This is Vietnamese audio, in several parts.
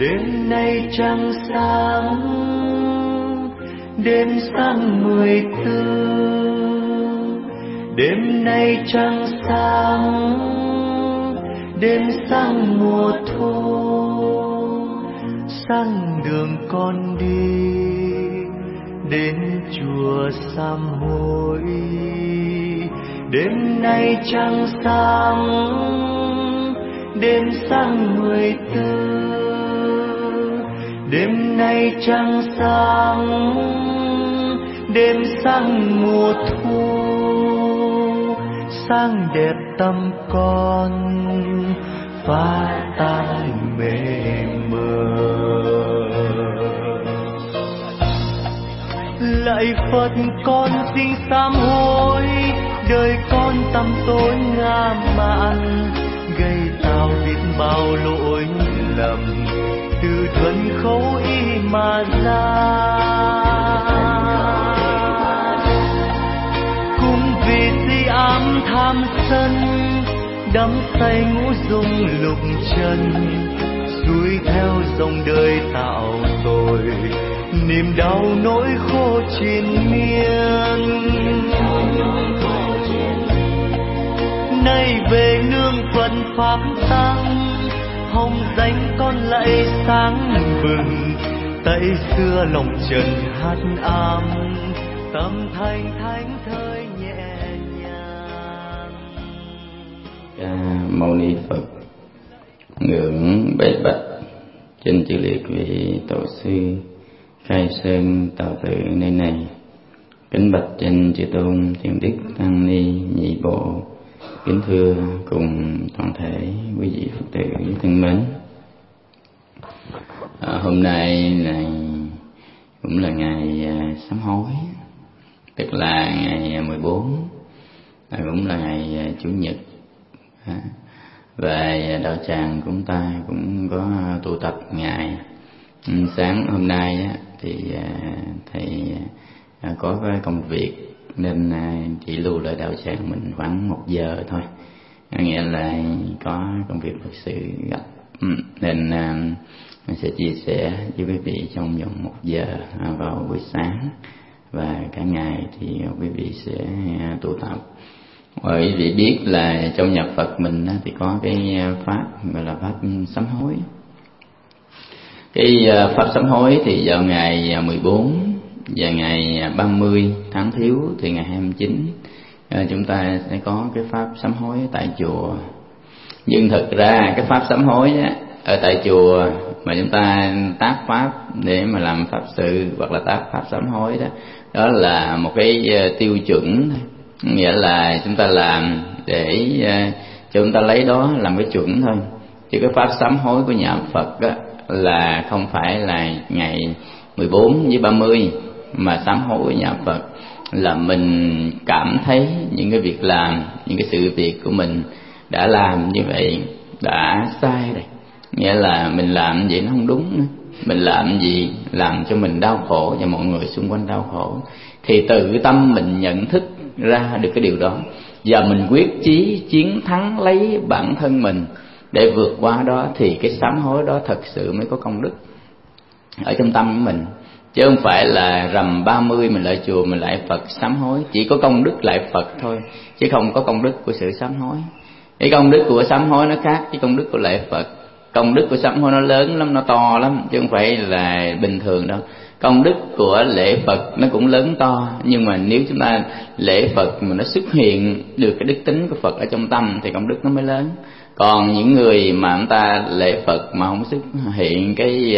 Đêm nay trăng sáng, đêm sáng 14. Đêm nay trăng sáng, đêm sáng mùa thu. Sáng đường con đi đến chùa sám hối. Đêm nay trăng sáng, đêm sáng 14. Đêm nay trăng sáng, đêm sáng mùa thu. Sáng đẹp tâm con phá tan mê mờ. Lạy Phật con xin sám hối, đời con tăm tối ngã mạn, gây tạo biết bao lỗi lầm, từ thuần khẩu ý mà ra. Cùng vì si ám tham sân, đắm say ngũ dục lục trần, xuôi theo dòng đời tạo tội, niềm đau nỗi khổ triền miên. Nay về nương Phật pháp tăng, hồng danh con lại sáng bừng, tay xưa lòng trần hát ám, tâm thanh thánh thơi nhẹ nhàng. Mâu ni Phật, ngưỡng bệ bạch trên chư liệt vị tổ sư khai sơn tạo tự nơi này. Kính bạch trên chư tôn thiền đức tăng ni nhị bộ. Kính thưa cùng toàn thể quý vị Phật tử thân mến. Hôm nay cũng là ngày sám hối, tức là ngày 14, cũng là ngày Chủ nhật. Và đạo tràng của chúng ta cũng có tụ tập ngày sáng hôm nay thì thầy có cái công việc nên chỉ lưu lại đạo tràng mình khoảng 1 giờ thôi, nghĩa là có công việc thực sự gặp, nên mình sẽ chia sẻ với quý vị trong vòng 1 giờ vào buổi sáng, và cả ngày thì quý vị sẽ tụ tập. Và quý vị biết là trong nhà Phật mình thì có cái pháp gọi là pháp sám hối. Cái pháp sám hối thì vào ngày 14 và ngày 30 tháng Thiếu thì ngày 29 chúng ta sẽ có cái pháp sám hối tại chùa. Nhưng thực ra cái pháp sám hối ở tại chùa mà chúng ta tác pháp để mà làm pháp sự hoặc là tác pháp sám hối đó là một cái tiêu chuẩn, nghĩa là chúng ta làm để cho chúng ta lấy đó làm cái chuẩn thôi. Chứ cái pháp sám hối của nhà Phật là không phải là ngày 14 với 30, mà sám hối của nhà Phật là mình cảm thấy những cái việc làm, những cái sự việc của mình đã làm như vậy đã sai rồi, nghĩa là mình làm vậy nó không đúng nữa. Mình làm gì làm cho mình đau khổ và mọi người xung quanh đau khổ, thì tự tâm mình nhận thức ra được cái điều đó, và mình quyết chí chiến thắng lấy bản thân mình để vượt qua đó, thì cái sám hối đó thật sự mới có công đức ở trong tâm của mình. Chứ không phải là rằm 30 mình lại chùa mình lại Phật sám hối, chỉ có công đức lại Phật thôi, chứ không có công đức của sự sám hối. Cái công đức của sám hối nó khác với công đức của lạy Phật. Công đức của sám hối nó lớn lắm, nó to lắm, chứ không phải là bình thường đâu. Công đức của lễ Phật nó cũng lớn to, nhưng mà nếu chúng ta lễ Phật mà nó xuất hiện được cái đức tính của Phật ở trong tâm thì công đức nó mới lớn. Còn những người mà chúng ta lễ Phật mà không xuất hiện cái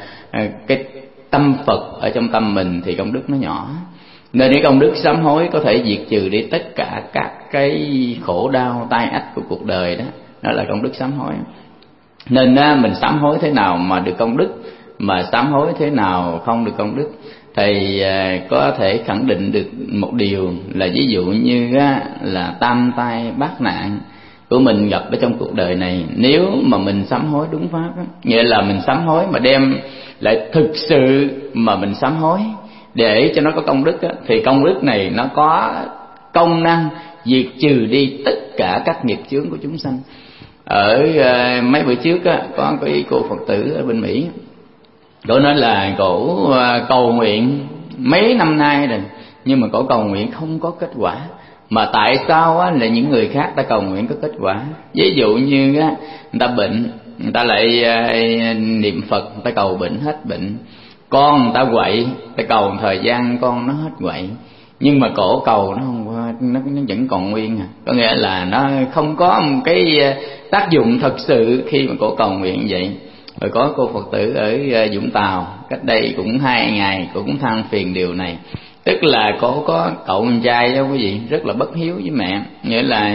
tâm Phật ở trong tâm mình thì công đức nó nhỏ. Nên cái công đức sám hối có thể diệt trừ đi tất cả các cái khổ đau tai ách của cuộc đời đó. Đó là công đức sám hối. Nên mình sám hối thế nào mà được công đức, mà sám hối thế nào không được công đức. Thầy có thể khẳng định được một điều là ví dụ như là tam tai bát nạn của mình gặp ở trong cuộc đời này, nếu mà mình sám hối đúng pháp, nghĩa là mình sám hối mà đem lại thực sự mà mình sám hối để cho nó có công đức thì công đức này nó có công năng diệt trừ đi tất cả các nghiệp chướng của chúng sanh. Ở mấy bữa trước á, có cái cô Phật tử ở bên Mỹ, cổ nói là cổ cầu nguyện mấy năm nay rồi, nhưng mà cổ cầu nguyện không có kết quả. Mà tại sao á là những người khác ta cầu nguyện có kết quả? Ví dụ như á, người ta bệnh, người ta lại niệm Phật, người ta cầu bệnh hết bệnh. Con người ta quậy, ta cầu thời gian con nó hết quậy. Nhưng mà cổ cầu nó không, nó vẫn còn nguyên à. Có nghĩa là nó không có một cái tác dụng thật sự khi mà cổ cầu nguyện vậy. Rồi có cô Phật tử ở Vũng Tàu, cách đây cũng 2 ngày, cô cũng than phiền điều này. Tức là cổ có cậu con trai đó quý vị, rất là bất hiếu với mẹ. Nghĩa là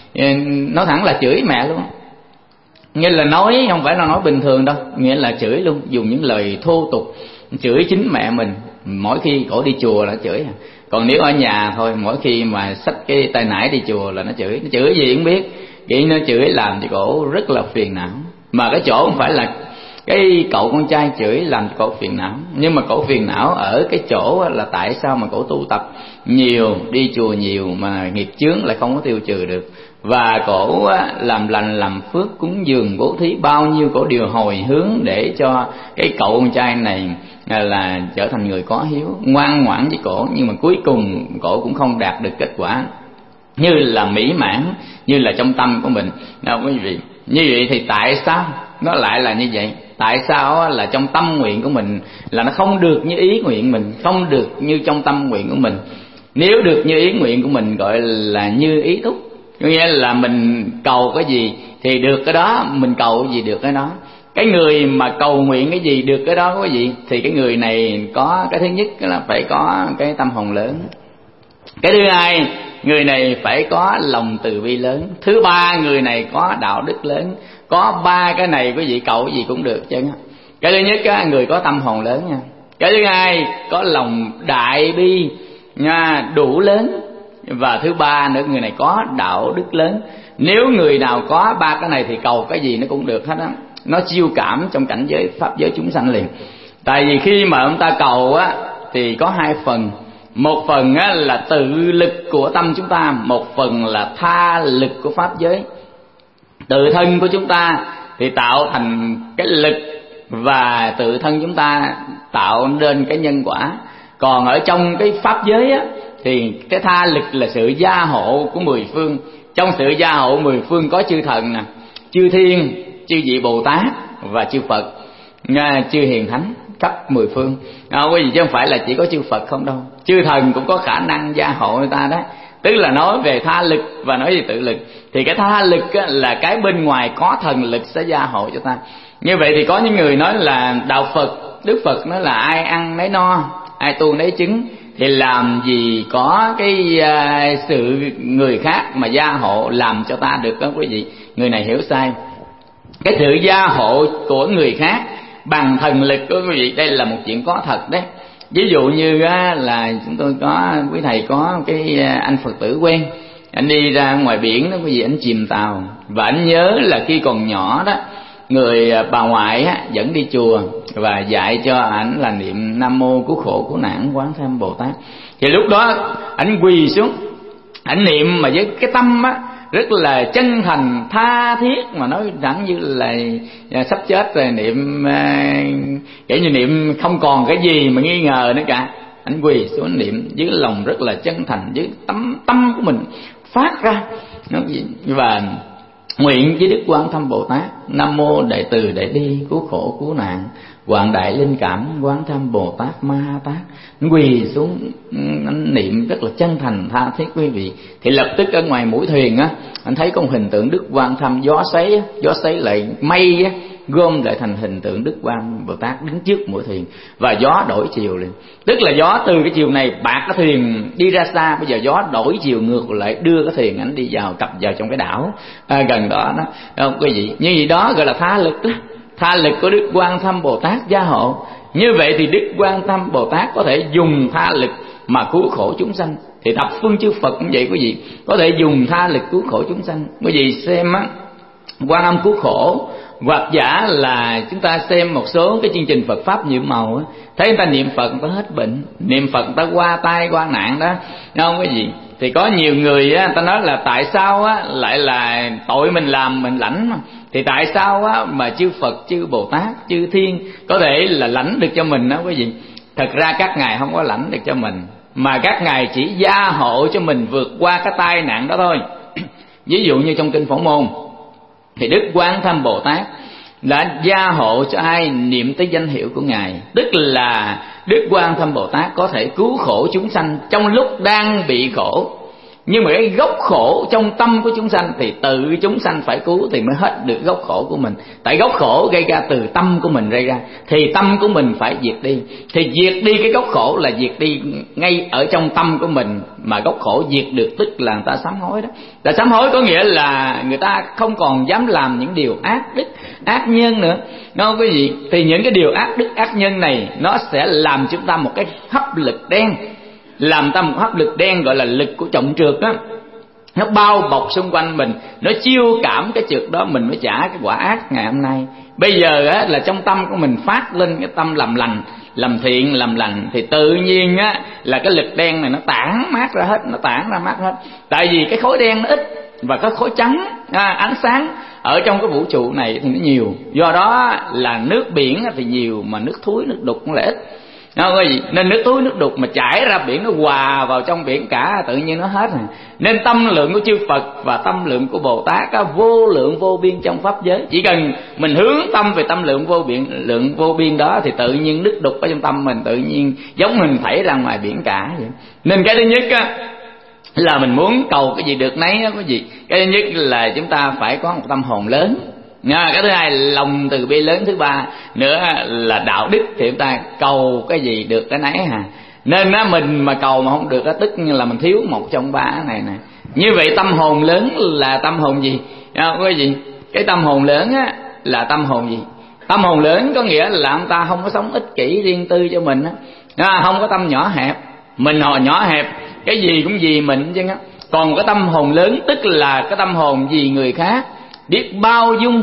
nói thẳng là chửi mẹ luôn. Nghĩa là nói không phải là nói bình thường đâu, nghĩa là chửi luôn, dùng những lời thô tục chửi chính mẹ mình. Mỗi khi cổ đi chùa là chửi. Còn nếu ở nhà thôi, mỗi khi mà xách cái tay nải đi chùa là nó chửi. Nó chửi gì cũng biết, chỉ nó chửi làm cho cổ rất là phiền não. Mà cái chỗ không phải là cái cậu con trai chửi làm cho cổ phiền não, nhưng mà cổ phiền não ở cái chỗ là tại sao mà cổ tu tập nhiều, đi chùa nhiều mà nghiệp chướng lại không có tiêu trừ được. Và cổ làm lành làm phước, cúng dường bố thí bao nhiêu cổ đều hồi hướng để cho cái cậu con trai này là trở thành người có hiếu, ngoan ngoãn với cổ. Nhưng mà cuối cùng cổ cũng không đạt được kết quả như là mỹ mãn, như là trong tâm của mình đâu quý vị. Như vậy thì tại sao nó lại là như vậy? Tại sao là trong tâm nguyện của mình là nó không được như ý nguyện mình, không được như trong tâm nguyện của mình? Nếu được như ý nguyện của mình gọi là như ý túc, có nghĩa là mình cầu cái gì thì được cái đó, mình cầu cái gì được cái đó. Cái người mà cầu nguyện cái gì được cái đó quý vị, thì cái người này có cái thứ nhất là phải có cái tâm hồn lớn. Cái thứ hai, người này phải có lòng từ bi lớn. Thứ ba, người này có đạo đức lớn. Có 3 cái này quý vị cầu cái gì cũng được chứ. Cái thứ nhất á, người có tâm hồn lớn nha. Cái thứ hai, có lòng đại bi nha, đủ lớn. Và thứ ba nữa, người này có đạo đức lớn. Nếu người nào có 3 cái này thì cầu cái gì nó cũng được hết á. Nó chiêu cảm trong cảnh giới pháp giới chúng sanh liền. Tại vì khi mà chúng ta cầu á thì có 2 phần. Một phần á là tự lực của tâm chúng ta, một phần là tha lực của pháp giới. Tự thân của chúng ta thì tạo thành cái lực, và tự thân chúng ta tạo nên cái nhân quả. Còn ở trong cái pháp giới á thì cái tha lực là sự gia hộ của 10 phương. Trong sự gia hộ 10 phương có chư thần nè, chư thiên, chư vị Bồ Tát và chư Phật, chư hiền thánh khắp 10 phương. Quý vị, chứ không phải là chỉ có chư Phật không đâu. Chư thần cũng có khả năng gia hộ người ta đó. Tức là nói về tha lực và nói về tự lực. Thì cái tha lực là cái bên ngoài có thần lực sẽ gia hộ cho ta. Như vậy thì có những người nói là đạo Phật, Đức Phật nói là ai ăn nấy no, ai tu nấy chứng. Thì làm gì có cái sự người khác mà gia hộ làm cho ta được đó quý vị. Người này hiểu sai. Cái sự gia hộ của người khác bằng thần lực của quý vị, đây là một chuyện có thật đấy. Ví dụ như là chúng tôi có, quý thầy có cái anh Phật tử quen, anh đi ra ngoài biển đó quý vị, anh chìm tàu. Và anh nhớ là khi còn nhỏ đó, người bà ngoại dẫn đi chùa và dạy cho ảnh là niệm Nam Mô Cứu Khổ Cứu Nạn Quán Thế Âm Bồ Tát. Thì lúc đó ảnh quỳ xuống, ảnh niệm mà với cái tâm rất là chân thành tha thiết, mà nói rằng như là sắp chết rồi, niệm kiểu như niệm không còn cái gì mà nghi ngờ nữa cả. Ảnh quỳ xuống niệm với lòng rất là chân thành, với tâm của mình phát ra. Và nguyện với Đức Quan Thâm Bồ Tát: Nam Mô Đại Từ Đại Bi Cứu Khổ Cứu Nạn Quảng Đại Linh Cảm Quán Thâm Bồ Tát Ma Tát. Quỳ xuống anh niệm rất là chân thành tha thiết quý vị. Thì lập tức ở ngoài mũi thuyền anh thấy có một hình tượng Đức Quan Thâm, gió xoáy lại mây gom lại thành hình tượng Đức Quan Bồ Tát đứng trước mũi thuyền, và gió đổi chiều liền. Tức là gió từ cái chiều này bạc cái thuyền đi ra xa, bây giờ gió đổi chiều ngược lại đưa cái thuyền ảnh đi vào, cập vào trong cái đảo gần đó đó, không quý vị. Như vậy đó gọi là tha lực đó. Tha lực của Đức Quan Thâm Bồ Tát gia hộ. Như vậy thì Đức Quan Thâm Bồ Tát có thể dùng tha lực mà cứu khổ chúng sanh. Thì thập phương chư Phật cũng vậy quý vị, có thể dùng tha lực cứu khổ chúng sanh. Quý vị xem Quan Âm cứu khổ, hoặc giả là chúng ta xem một số cái chương trình Phật pháp nhiệm màu thấy người ta niệm Phật người ta hết bệnh, niệm Phật người ta qua tai qua nạn đó, đúng không quý vị? Thì có nhiều người á, ta nói là tại sao á lại là tội mình làm mình lãnh mà. Thì tại sao á mà chư Phật, chư Bồ Tát, chư Thiên có thể là lãnh được cho mình đó quý vị? Thật ra các ngài không có lãnh được cho mình, mà các ngài chỉ gia hộ cho mình vượt qua cái tai nạn đó thôi. Ví dụ như trong kinh Phổ Môn thì Đức Quán Thâm Bồ Tát đã gia hộ cho ai niệm tới danh hiệu của ngài, tức là Đức Quán Thâm Bồ Tát có thể cứu khổ chúng sanh trong lúc đang bị khổ. Nhưng mà cái gốc khổ trong tâm của chúng sanh thì tự chúng sanh phải cứu thì mới hết được gốc khổ của mình. Tại gốc khổ gây ra từ tâm của mình gây ra, thì tâm của mình phải diệt đi. Thì diệt đi cái gốc khổ là diệt đi ngay ở trong tâm của mình. Mà gốc khổ diệt được tức là người ta sám hối đó. Là sám hối có nghĩa là người ta không còn dám làm những điều ác đức, ác nhân nữa. Nó quý vị, thì những cái điều ác đức, ác nhân này nó sẽ làm chúng ta một cái hấp lực đen, làm ta một hấp lực đen gọi là lực của trọng trượt đó. Nó bao bọc xung quanh mình, nó chiêu cảm cái trượt đó, mình mới trả cái quả ác ngày hôm nay. Bây giờ á là trong tâm của mình phát lên cái tâm làm lành, làm thiện, làm lành, thì tự nhiên á là cái lực đen này nó tản mát ra hết, nó tản ra mát hết. Tại vì cái khối đen nó ít và cái khối trắng ánh sáng ở trong cái vũ trụ này thì nó nhiều. Do đó là nước biển thì nhiều mà nước thúi, nước đục cũng là ít. Nên nước túi nước đục mà chảy ra biển nó hòa vào trong biển cả, tự nhiên nó hết rồi. Nên tâm lượng của chư Phật và tâm lượng của Bồ Tát có vô lượng vô biên trong pháp giới. Chỉ cần mình hướng tâm về tâm lượng vô biên đó thì tự nhiên nước đục ở trong tâm mình tự nhiên giống mình thảy ra ngoài biển cả vậy. Nên cái thứ nhất á là mình muốn cầu cái gì được nấy đó quý vị. Cái thứ nhất là chúng ta phải có một tâm hồn lớn. Cái thứ hai là lòng từ bi lớn. Thứ ba nữa là đạo đức, thì chúng ta cầu cái gì được cái nấy hà. Nên mình mà cầu mà không được đó, tức là mình thiếu một trong ba này nè. Như vậy tâm hồn lớn là tâm hồn gì quý vị? Cái tâm hồn lớn á là tâm hồn gì? Tâm hồn lớn có nghĩa là ông ta không có sống ích kỷ riêng tư cho mình á, không có tâm nhỏ hẹp. Mình họ nhỏ hẹp, cái gì cũng vì mình chứ á. Còn cái tâm hồn lớn tức là cái tâm hồn vì người khác, biết bao dung,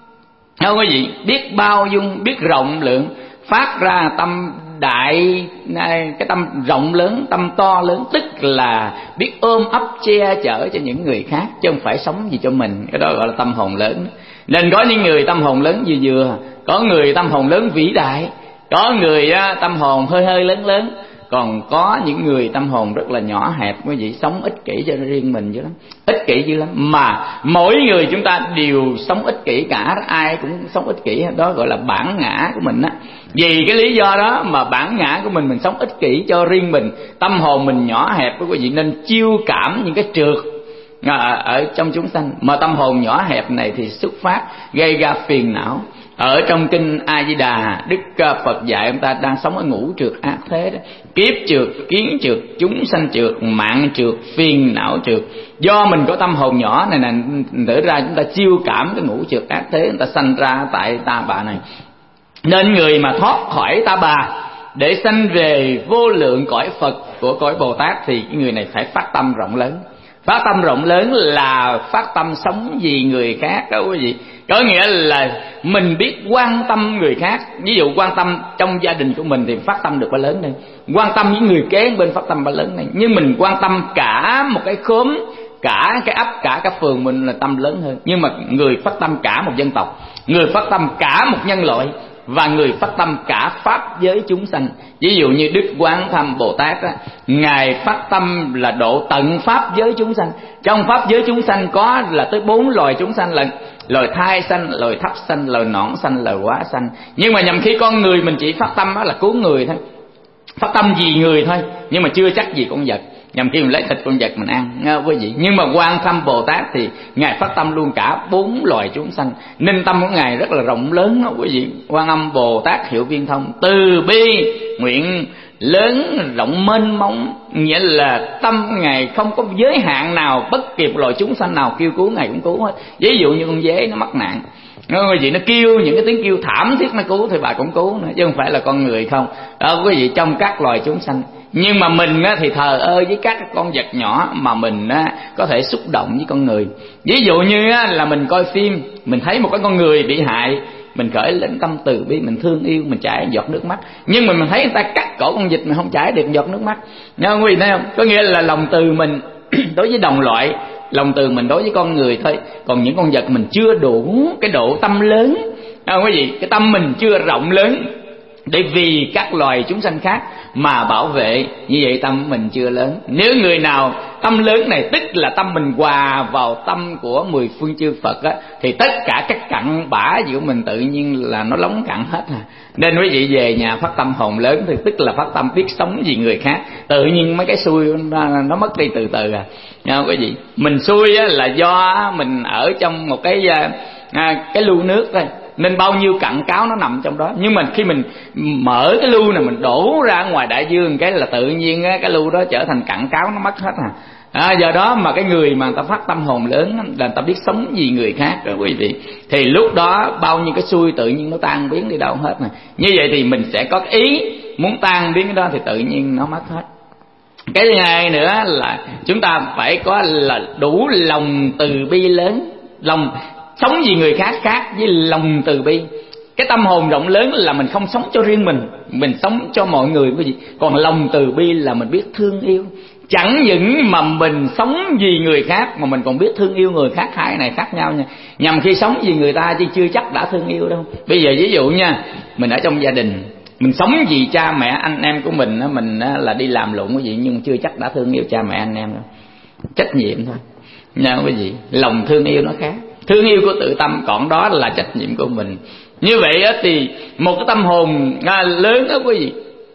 không quý vị, biết bao dung, biết rộng lượng, phát ra tâm đại, cái tâm rộng lớn, tâm to lớn, tức là biết ôm ấp che chở cho những người khác chứ không phải sống gì cho mình. Cái đó gọi là tâm hồn lớn. Nên có những người tâm hồn lớn vừa, có người tâm hồn lớn vĩ đại, có người tâm hồn hơi hơi lớn lớn, còn có những người tâm hồn rất là nhỏ hẹp, quý vị, sống ích kỷ cho riêng mình dữ lắm, ích kỷ dữ lắm. Mà mỗi người chúng ta đều sống ích kỷ cả, ai cũng sống ích kỷ, đó gọi là bản ngã của mình á. Vì cái lý do đó mà bản ngã của mình sống ích kỷ cho riêng mình, tâm hồn mình nhỏ hẹp quý vị, nên chiêu cảm những cái trượt ở trong chúng sanh. Mà tâm hồn nhỏ hẹp này thì xuất phát gây ra phiền não. Ở trong kinh A Di Đà, Đức Phật dạy ông ta đang sống ở ngũ trượt ác thế đó: kiếp trượt, kiến trượt, chúng sanh trượt, mạng trượt, phiền não trượt. Do mình có tâm hồn nhỏ này nè, thử ra chúng ta chiêu cảm cái ngũ trượt ác thế, chúng ta sanh ra tại ta bà này. Nên người mà thoát khỏi ta bà để sanh về vô lượng cõi Phật của cõi Bồ Tát thì cái người này phải phát tâm rộng lớn. Phát tâm rộng lớn là phát tâm sống vì người khác đó quý vị. Có nghĩa là mình biết quan tâm người khác. Ví dụ quan tâm trong gia đình của mình thì phát tâm được bao lớn đây. Quan tâm với người kế bên phát tâm bao lớn này. Nhưng mình quan tâm cả một cái khóm, cả cái ấp, cả cái phường mình là tâm lớn hơn. Nhưng mà người phát tâm cả một dân tộc, người phát tâm cả một nhân loại, và người phát tâm cả pháp giới chúng sanh. Ví dụ như Đức Quán Thâm Bồ Tát á, ngài phát tâm là độ tận pháp giới chúng sanh. Trong pháp giới chúng sanh có là tới 4 loài chúng sanh là loài thai sanh, loài thấp sanh, loài nõn sanh, loài quá sanh. Nhưng mà nhằm khi con người mình chỉ phát tâm đó là cứu người thôi, phát tâm vì người thôi, nhưng mà chưa chắc gì con vật. Nhằm khi mình lấy thịt con vật mình ăn quý vị. Nhưng mà Quan Thâm Bồ Tát thì ngài phát tâm luôn cả 4 loài chúng sanh, nên tâm của ngài rất là rộng lớn đó quý vị. Quan Âm Bồ Tát Hiệu Viên Thông, từ bi nguyện lớn rộng mênh mông, nghĩa là tâm ngài không có giới hạn nào, bất kỳ một loài chúng sanh nào kêu cứu ngài cũng cứu hết. Ví dụ như con dế nó mắc nạn, quý vị, nó kêu những cái tiếng kêu thảm thiết nó cứu thì bà cũng cứu nữa, chứ không phải là con người không đó quý vị, trong các loài chúng sanh. Nhưng mà mình thì thờ ơ với các con vật nhỏ mà mình có thể xúc động với con người. Ví dụ như là mình coi phim, mình thấy một cái con người bị hại, mình khởi lên tâm từ bi, mình thương yêu, mình chảy giọt nước mắt. Nhưng mà mình thấy người ta cắt cổ con vịt, mình không chảy được giọt nước mắt. Nghe không quý vị thấy không? Có nghĩa là lòng từ mình đối với đồng loại, lòng từ mình đối với con người thôi. Còn những con vật mình chưa đủ cái độ tâm lớn, không có gì, cái tâm mình chưa rộng lớn để vì các loài chúng sanh khác mà bảo vệ. Như vậy tâm mình chưa lớn. Nếu người nào tâm lớn này, tức là tâm mình hòa vào tâm của 10 phương chư Phật á, thì tất cả các cặn bã gì của mình tự nhiên là nó lóng cặn hết à. Nên quý vị về nhà phát tâm hồn lớn thì tức là phát tâm biết sống vì người khác, tự nhiên mấy cái xui nó mất đi từ từ à. Nha quý vị, mình xui á là do mình ở trong một cái lu nước thôi, nên bao nhiêu cặn cáo nó nằm trong đó. Nhưng mà khi mình mở cái lu này mình đổ ra ngoài đại dương cái là tự nhiên cái lu đó trở thành cặn cáo, nó mất hết à. Do đó mà cái người mà người ta phát tâm hồn lớn là người ta biết sống vì người khác đó quý vị, thì lúc đó bao nhiêu cái xui tự nhiên nó tan biến đi đâu hết nè. Như vậy thì mình sẽ có cái ý muốn tan biến cái đó thì tự nhiên nó mất hết. Cái thứ hai nữa là chúng ta phải có là đủ lòng từ bi lớn. Lòng sống vì người khác khác với lòng từ bi. Cái tâm hồn rộng lớn là mình không sống cho riêng mình sống cho mọi người quý vị. Còn lòng từ bi là mình biết thương yêu. Chẳng những mà mình sống vì người khác mà mình còn biết thương yêu người khác. Hai này khác nhau nha. Nhằm khi sống vì người ta chứ chưa chắc đã thương yêu đâu. Bây giờ ví dụ nha, mình ở trong gia đình, mình sống vì cha mẹ anh em của mình là đi làm lụng quý vị, nhưng chưa chắc đã thương yêu cha mẹ anh em đâu. Trách nhiệm thôi nha quý vị. Lòng thương yêu nó khác. Thương yêu của tự tâm, còn đó là trách nhiệm của mình. Như vậy thì một cái tâm hồn lớn đó quý vị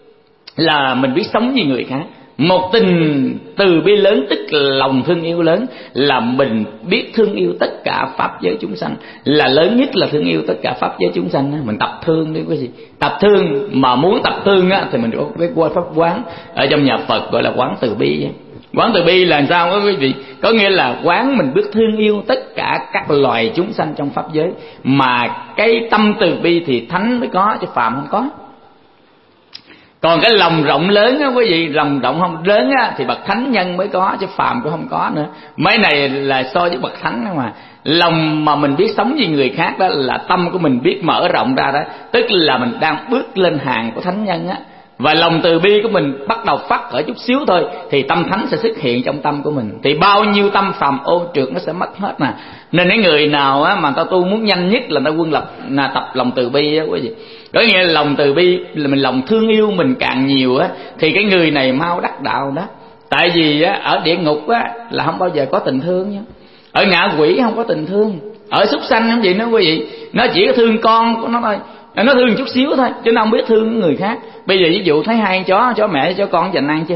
là mình biết sống vì người khác. Một tình từ bi lớn tức là lòng thương yêu lớn, là mình biết thương yêu tất cả pháp giới chúng sanh, là lớn nhất là thương yêu tất cả pháp giới chúng sanh. Mình tập thương đi quý vị. Tập thương mà muốn tập thương thì mình có cái pháp quán ở trong nhà Phật gọi là quán từ bi. Quán từ bi là sao đó quý vị? Có nghĩa là quán mình biết thương yêu tất cả các loài chúng sanh trong pháp giới. Mà cái tâm từ bi thì thánh mới có chứ phàm không có. Còn cái lòng rộng lớn á quý vị, lòng rộng không lớn á thì bậc thánh nhân mới có chứ phàm cũng không có nữa. Mấy này là so với bậc thánh đó mà. Lòng mà mình biết sống vì người khác đó là tâm của mình biết mở rộng ra đó, tức là mình đang bước lên hàng của thánh nhân á. Và lòng từ bi của mình bắt đầu phát ở chút xíu thôi thì tâm thánh sẽ xuất hiện trong tâm của mình. Thì bao nhiêu tâm phàm ô trượt nó sẽ mất hết nè. Nên cái người nào á mà ta tu muốn nhanh nhất là ta quân lập tập lòng từ bi á quý vị. Có nghĩa là lòng từ bi là mình lòng thương yêu mình càng nhiều á thì cái người này mau đắc đạo đó. Tại vì á ở địa ngục á là không bao giờ có tình thương nha. Ở ngạ quỷ không có tình thương. Ở súc sanh không vậy đó quý vị. Nó chỉ có thương con của nó thôi. Nó thương chút xíu thôi chứ nó không biết thương người khác. Bây giờ ví dụ thấy hai chó mẹ cho con dành ăn chưa?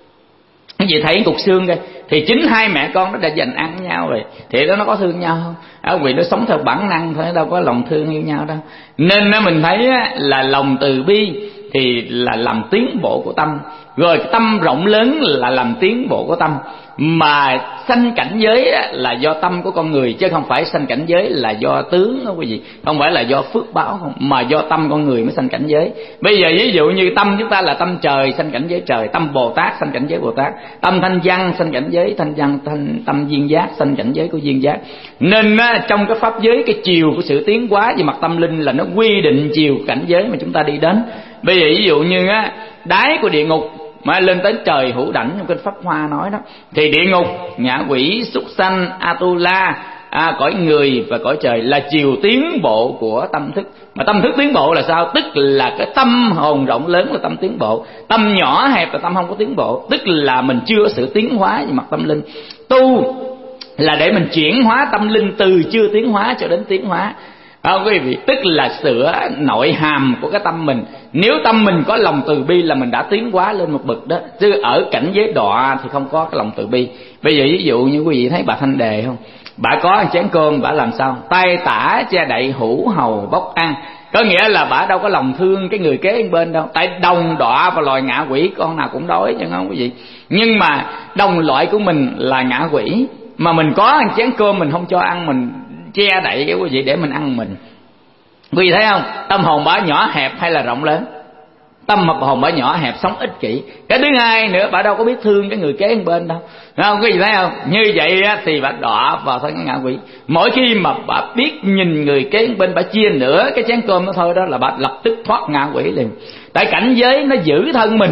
Cái gì thấy cục xương đây thì chính hai mẹ con nó đã dành ăn với nhau rồi, thì đó nó có thương nhau không? Vì nó sống theo bản năng thôi, đâu có lòng thương yêu nhau đâu. Nên mình thấy là lòng từ bi thì là làm tiến bộ của tâm, rồi cái tâm rộng lớn là làm tiến bộ của tâm. Mà sanh cảnh giới là do tâm của con người, chứ không phải sanh cảnh giới là do tướng đó quý vị. Không phải là do phước báo không, mà do tâm con người mới sanh cảnh giới. Bây giờ ví dụ như tâm chúng ta là tâm trời, sanh cảnh giới trời. Tâm Bồ Tát sanh cảnh giới Bồ Tát. Tâm thanh văn sanh cảnh giới thanh văn. Tâm duyên giác sanh cảnh giới của duyên giác. Nên trong cái pháp giới, cái chiều của sự tiến hóa về mặt tâm linh là nó quy định chiều cảnh giới mà chúng ta đi đến. Bây giờ ví dụ như đáy của địa ngục mà lên tới trời hữu đảnh trong kinh Pháp Hoa nói đó, thì địa ngục, ngạ quỷ, súc sanh, Atula, cõi người và cõi trời là chiều tiến bộ của tâm thức. Mà tâm thức tiến bộ là sao? Tức là cái tâm hồn rộng lớn là tâm tiến bộ, tâm nhỏ hẹp là tâm không có tiến bộ. Tức là mình chưa có sự tiến hóa về mặt tâm linh. Tu là để mình chuyển hóa tâm linh từ chưa tiến hóa cho đến tiến hóa. Quý vị, tức là sửa nội hàm của cái tâm mình. Nếu tâm mình có lòng từ bi là mình đã tiến hóa lên một bậc đó. Chứ ở cảnh giới đọa thì không có cái lòng từ bi. Bây giờ ví dụ như quý vị thấy bà Thanh Đề không? Bà có chén cơm, bà làm sao? Tay tả che đậy hữu hầu bốc ăn. Có nghĩa là bà đâu có lòng thương cái người kế bên đâu. Tại đồng đọa và loài ngạ quỷ con nào cũng đói chứ không quý vị. Nhưng mà đồng loại của mình là ngạ quỷ, mà mình có chén cơm mình không cho ăn, mình che đậy cái quý vị để mình ăn mình. Quý vị thấy không? Tâm hồn bà nhỏ hẹp hay là rộng lớn? Tâm hồn bà nhỏ hẹp, sống ích kỷ. Cái thứ hai nữa, bà đâu có biết thương cái người kế bên đâu. Thấy không? Quý vị thấy không? Như vậy thì bà đọa vào thân ngạ quỷ. Mỗi khi mà bà biết nhìn người kế bên, bà chia nửa cái chén cơm đó thôi đó là bà lập tức thoát ngạ quỷ liền. Tại cảnh giới nó giữ thân mình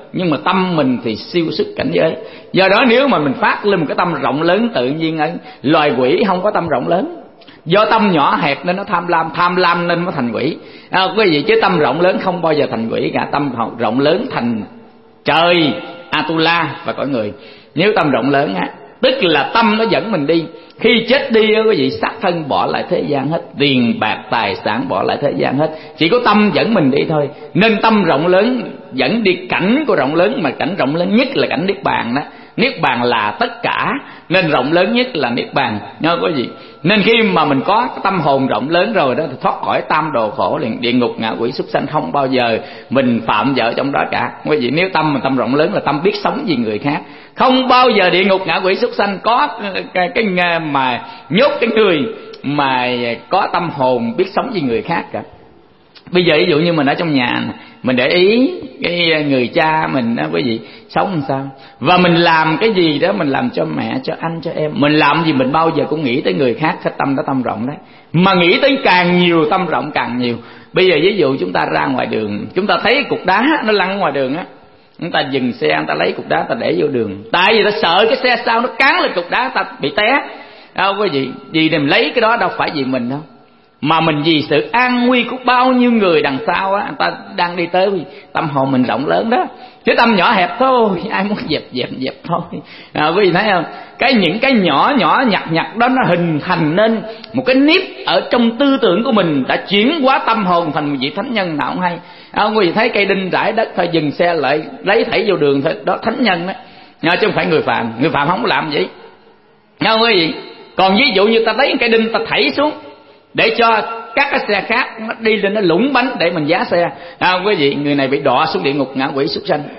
nhưng mà tâm mình thì siêu sức cảnh giới. Do đó nếu mà mình phát lên một cái tâm rộng lớn, tự nhiên ấy, loài quỷ không có tâm rộng lớn. Do tâm nhỏ hẹp nên nó tham lam nên nó thành quỷ. Quý vị, chứ tâm rộng lớn không bao giờ thành quỷ cả. Tâm rộng lớn thành trời Atula và cõi người. Nếu tâm rộng lớn á, tức là tâm nó dẫn mình đi. Khi chết đi quý vị, xác thân bỏ lại thế gian hết, tiền bạc tài sản bỏ lại thế gian hết, chỉ có tâm dẫn mình đi thôi. Nên tâm rộng lớn dẫn đi cảnh của rộng lớn, mà cảnh rộng lớn nhất là cảnh Niết Bàn đó. Niết Bàn là tất cả, nên rộng lớn nhất là Niết Bàn, nhớ quý vị. Nên khi mà mình có cái tâm hồn rộng lớn rồi đó, thì thoát khỏi tam đồ khổ liền, địa ngục ngạ quỷ súc sanh không bao giờ mình phạm vợ trong đó cả. Quý vị, nếu tâm mình tâm rộng lớn là tâm biết sống vì người khác, không bao giờ địa ngục ngạ quỷ súc sanh có cái nghề mà nhốt cái người mà có tâm hồn biết sống vì người khác cả. Bây giờ ví dụ như mình ở trong nhà, mình để ý cái người cha mình đó quý vị sống làm sao, và mình làm cái gì đó, mình làm cho mẹ, cho anh, cho em, mình làm gì mình bao giờ cũng nghĩ tới người khác. Cái tâm đó tâm rộng đấy, mà nghĩ tới càng nhiều tâm rộng càng nhiều. Bây giờ ví dụ chúng ta ra ngoài đường, chúng ta thấy cục đá nó lăn ở ngoài đường á, chúng ta dừng xe, chúng ta lấy cục đá ta để vô đường, tại vì ta sợ cái xe sau nó cán lên cục đá ta bị té. Quý vị, vì mình lấy cái đó đâu phải vì mình đâu, mà mình vì sự an nguy của bao nhiêu người đằng sau á, người ta đang đi tới. Tâm hồn mình rộng lớn đó, chứ tâm nhỏ hẹp thôi, ai muốn dẹp thôi. Quý vị thấy không, những cái nhỏ nhặt đó nó hình thành nên một cái nếp ở trong tư tưởng của mình, đã chuyển hóa tâm hồn thành một vị thánh nhân nào không hay. Quý vị thấy cây đinh rải đất thôi, dừng xe lại lấy thảy vô đường thôi, đó thánh nhân đó, chứ không phải người phàm. Người phàm không làm vậy, quý vị. Còn ví dụ như ta thấy cây đinh ta thảy xuống để cho các cái xe khác nó đi lên, nó lũng bánh để mình giá xe, quý vị, người này bị đọa xuống địa ngục ngạ quỷ súc sanh.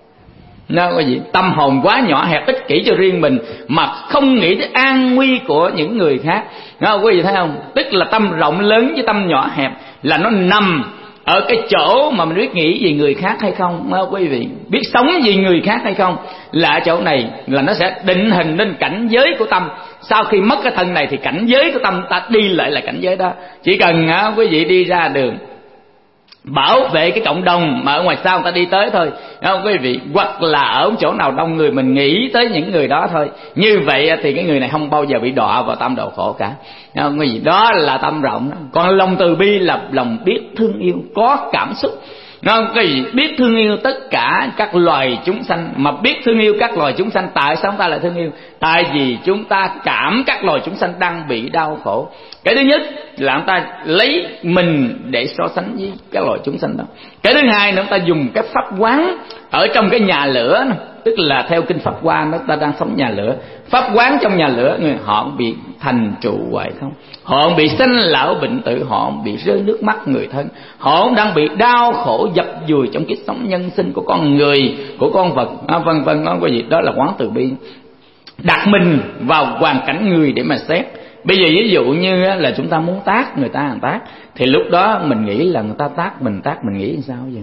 Quý vị, tâm hồn quá nhỏ hẹp, ích kỷ cho riêng mình mà không nghĩ tới an nguy của những người khác. Quý vị thấy không, tức là tâm rộng lớn với tâm nhỏ hẹp là nó nằm ở cái chỗ mà mình biết nghĩ về người khác hay không. Quý vị, biết sống vì người khác hay không, là ở chỗ này là nó sẽ định hình nên cảnh giới của tâm. Sau khi mất cái thân này thì cảnh giới của tâm ta đi lại là cảnh giới đó. Chỉ cần quý vị đi ra đường bảo vệ cái cộng đồng mà ở ngoài sau người ta đi tới thôi, quý vị, hoặc là ở chỗ nào đông người mình nghĩ tới những người đó thôi. Như vậy thì cái người này không bao giờ bị đọa vào tam đồ khổ cả. Quý vị, đó là tâm rộng đó. Còn lòng từ bi là lòng biết thương yêu, có cảm xúc. Cái gì biết thương yêu tất cả các loài chúng sanh. Mà biết thương yêu các loài chúng sanh, tại sao chúng ta lại thương yêu? Tại vì chúng ta cảm các loài chúng sanh đang bị đau khổ. Cái thứ nhất là chúng ta lấy mình để so sánh với các loài chúng sanh đó. Cái thứ hai là chúng ta dùng cái pháp quán ở trong cái nhà lửa này. Tức là theo kinh Pháp Hoa, chúng ta đang sống nhà lửa. Pháp quán trong nhà lửa, họ không bị thành trụ hoại không, họ không bị sanh lão bệnh tử, họ không bị rơi nước mắt người thân, họ không đang bị đau khổ dập dùi trong cái sống nhân sinh của con người, của con vật, vân vân. Quý vị, đó là quán từ bi. Đặt mình vào hoàn cảnh người để mà xét. Bây giờ ví dụ như là chúng ta muốn tác người ta tác, thì lúc đó mình nghĩ là người ta tác mình nghĩ làm sao vậy?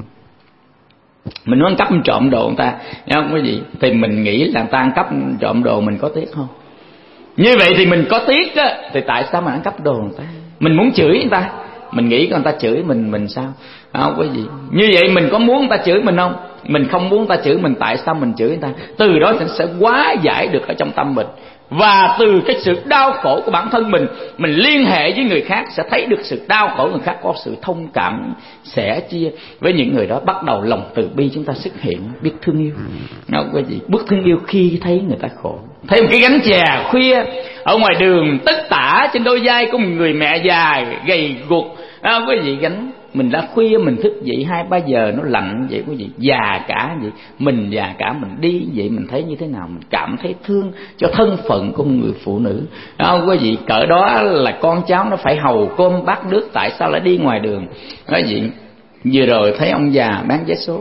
Mình muốn ăn cắp trộm đồ người ta, không quý vị, thì mình nghĩ là người ta ăn cắp trộm đồ mình có tiếc không? Như vậy thì mình có tiếc á, thì tại sao mà ăn cắp đồ người ta? Mình muốn chửi người ta, mình nghĩ người ta chửi mình sao? Không quý vị, như vậy mình có muốn người ta chửi mình không? Mình không muốn người ta chửi mình, tại sao mình chửi người ta? Từ đó sẽ hóa giải được ở trong tâm mình. Và từ cái sự đau khổ của bản thân mình liên hệ với người khác, sẽ thấy được sự đau khổ người khác, có sự thông cảm, sẻ chia với những người đó. Bắt đầu lòng từ bi chúng ta xuất hiện, biết thương yêu. Quý vị, biết thương yêu khi thấy người ta khổ. Thấy một cái gánh chè khuya ở ngoài đường tất tả trên đôi vai của một người mẹ già gầy guộc, quý vị, gánh mình đã khuya mình thức dậy 2-3 giờ nó lạnh vậy quý vị, già cả vậy, mình già cả mình đi vậy, mình thấy như thế nào? Mình cảm thấy thương cho thân phận của một người phụ nữ. Quý vị, cỡ đó là con cháu nó phải hầu cơm bát nước, tại sao lại đi ngoài đường? Quý vị, vừa rồi thấy ông già bán vé số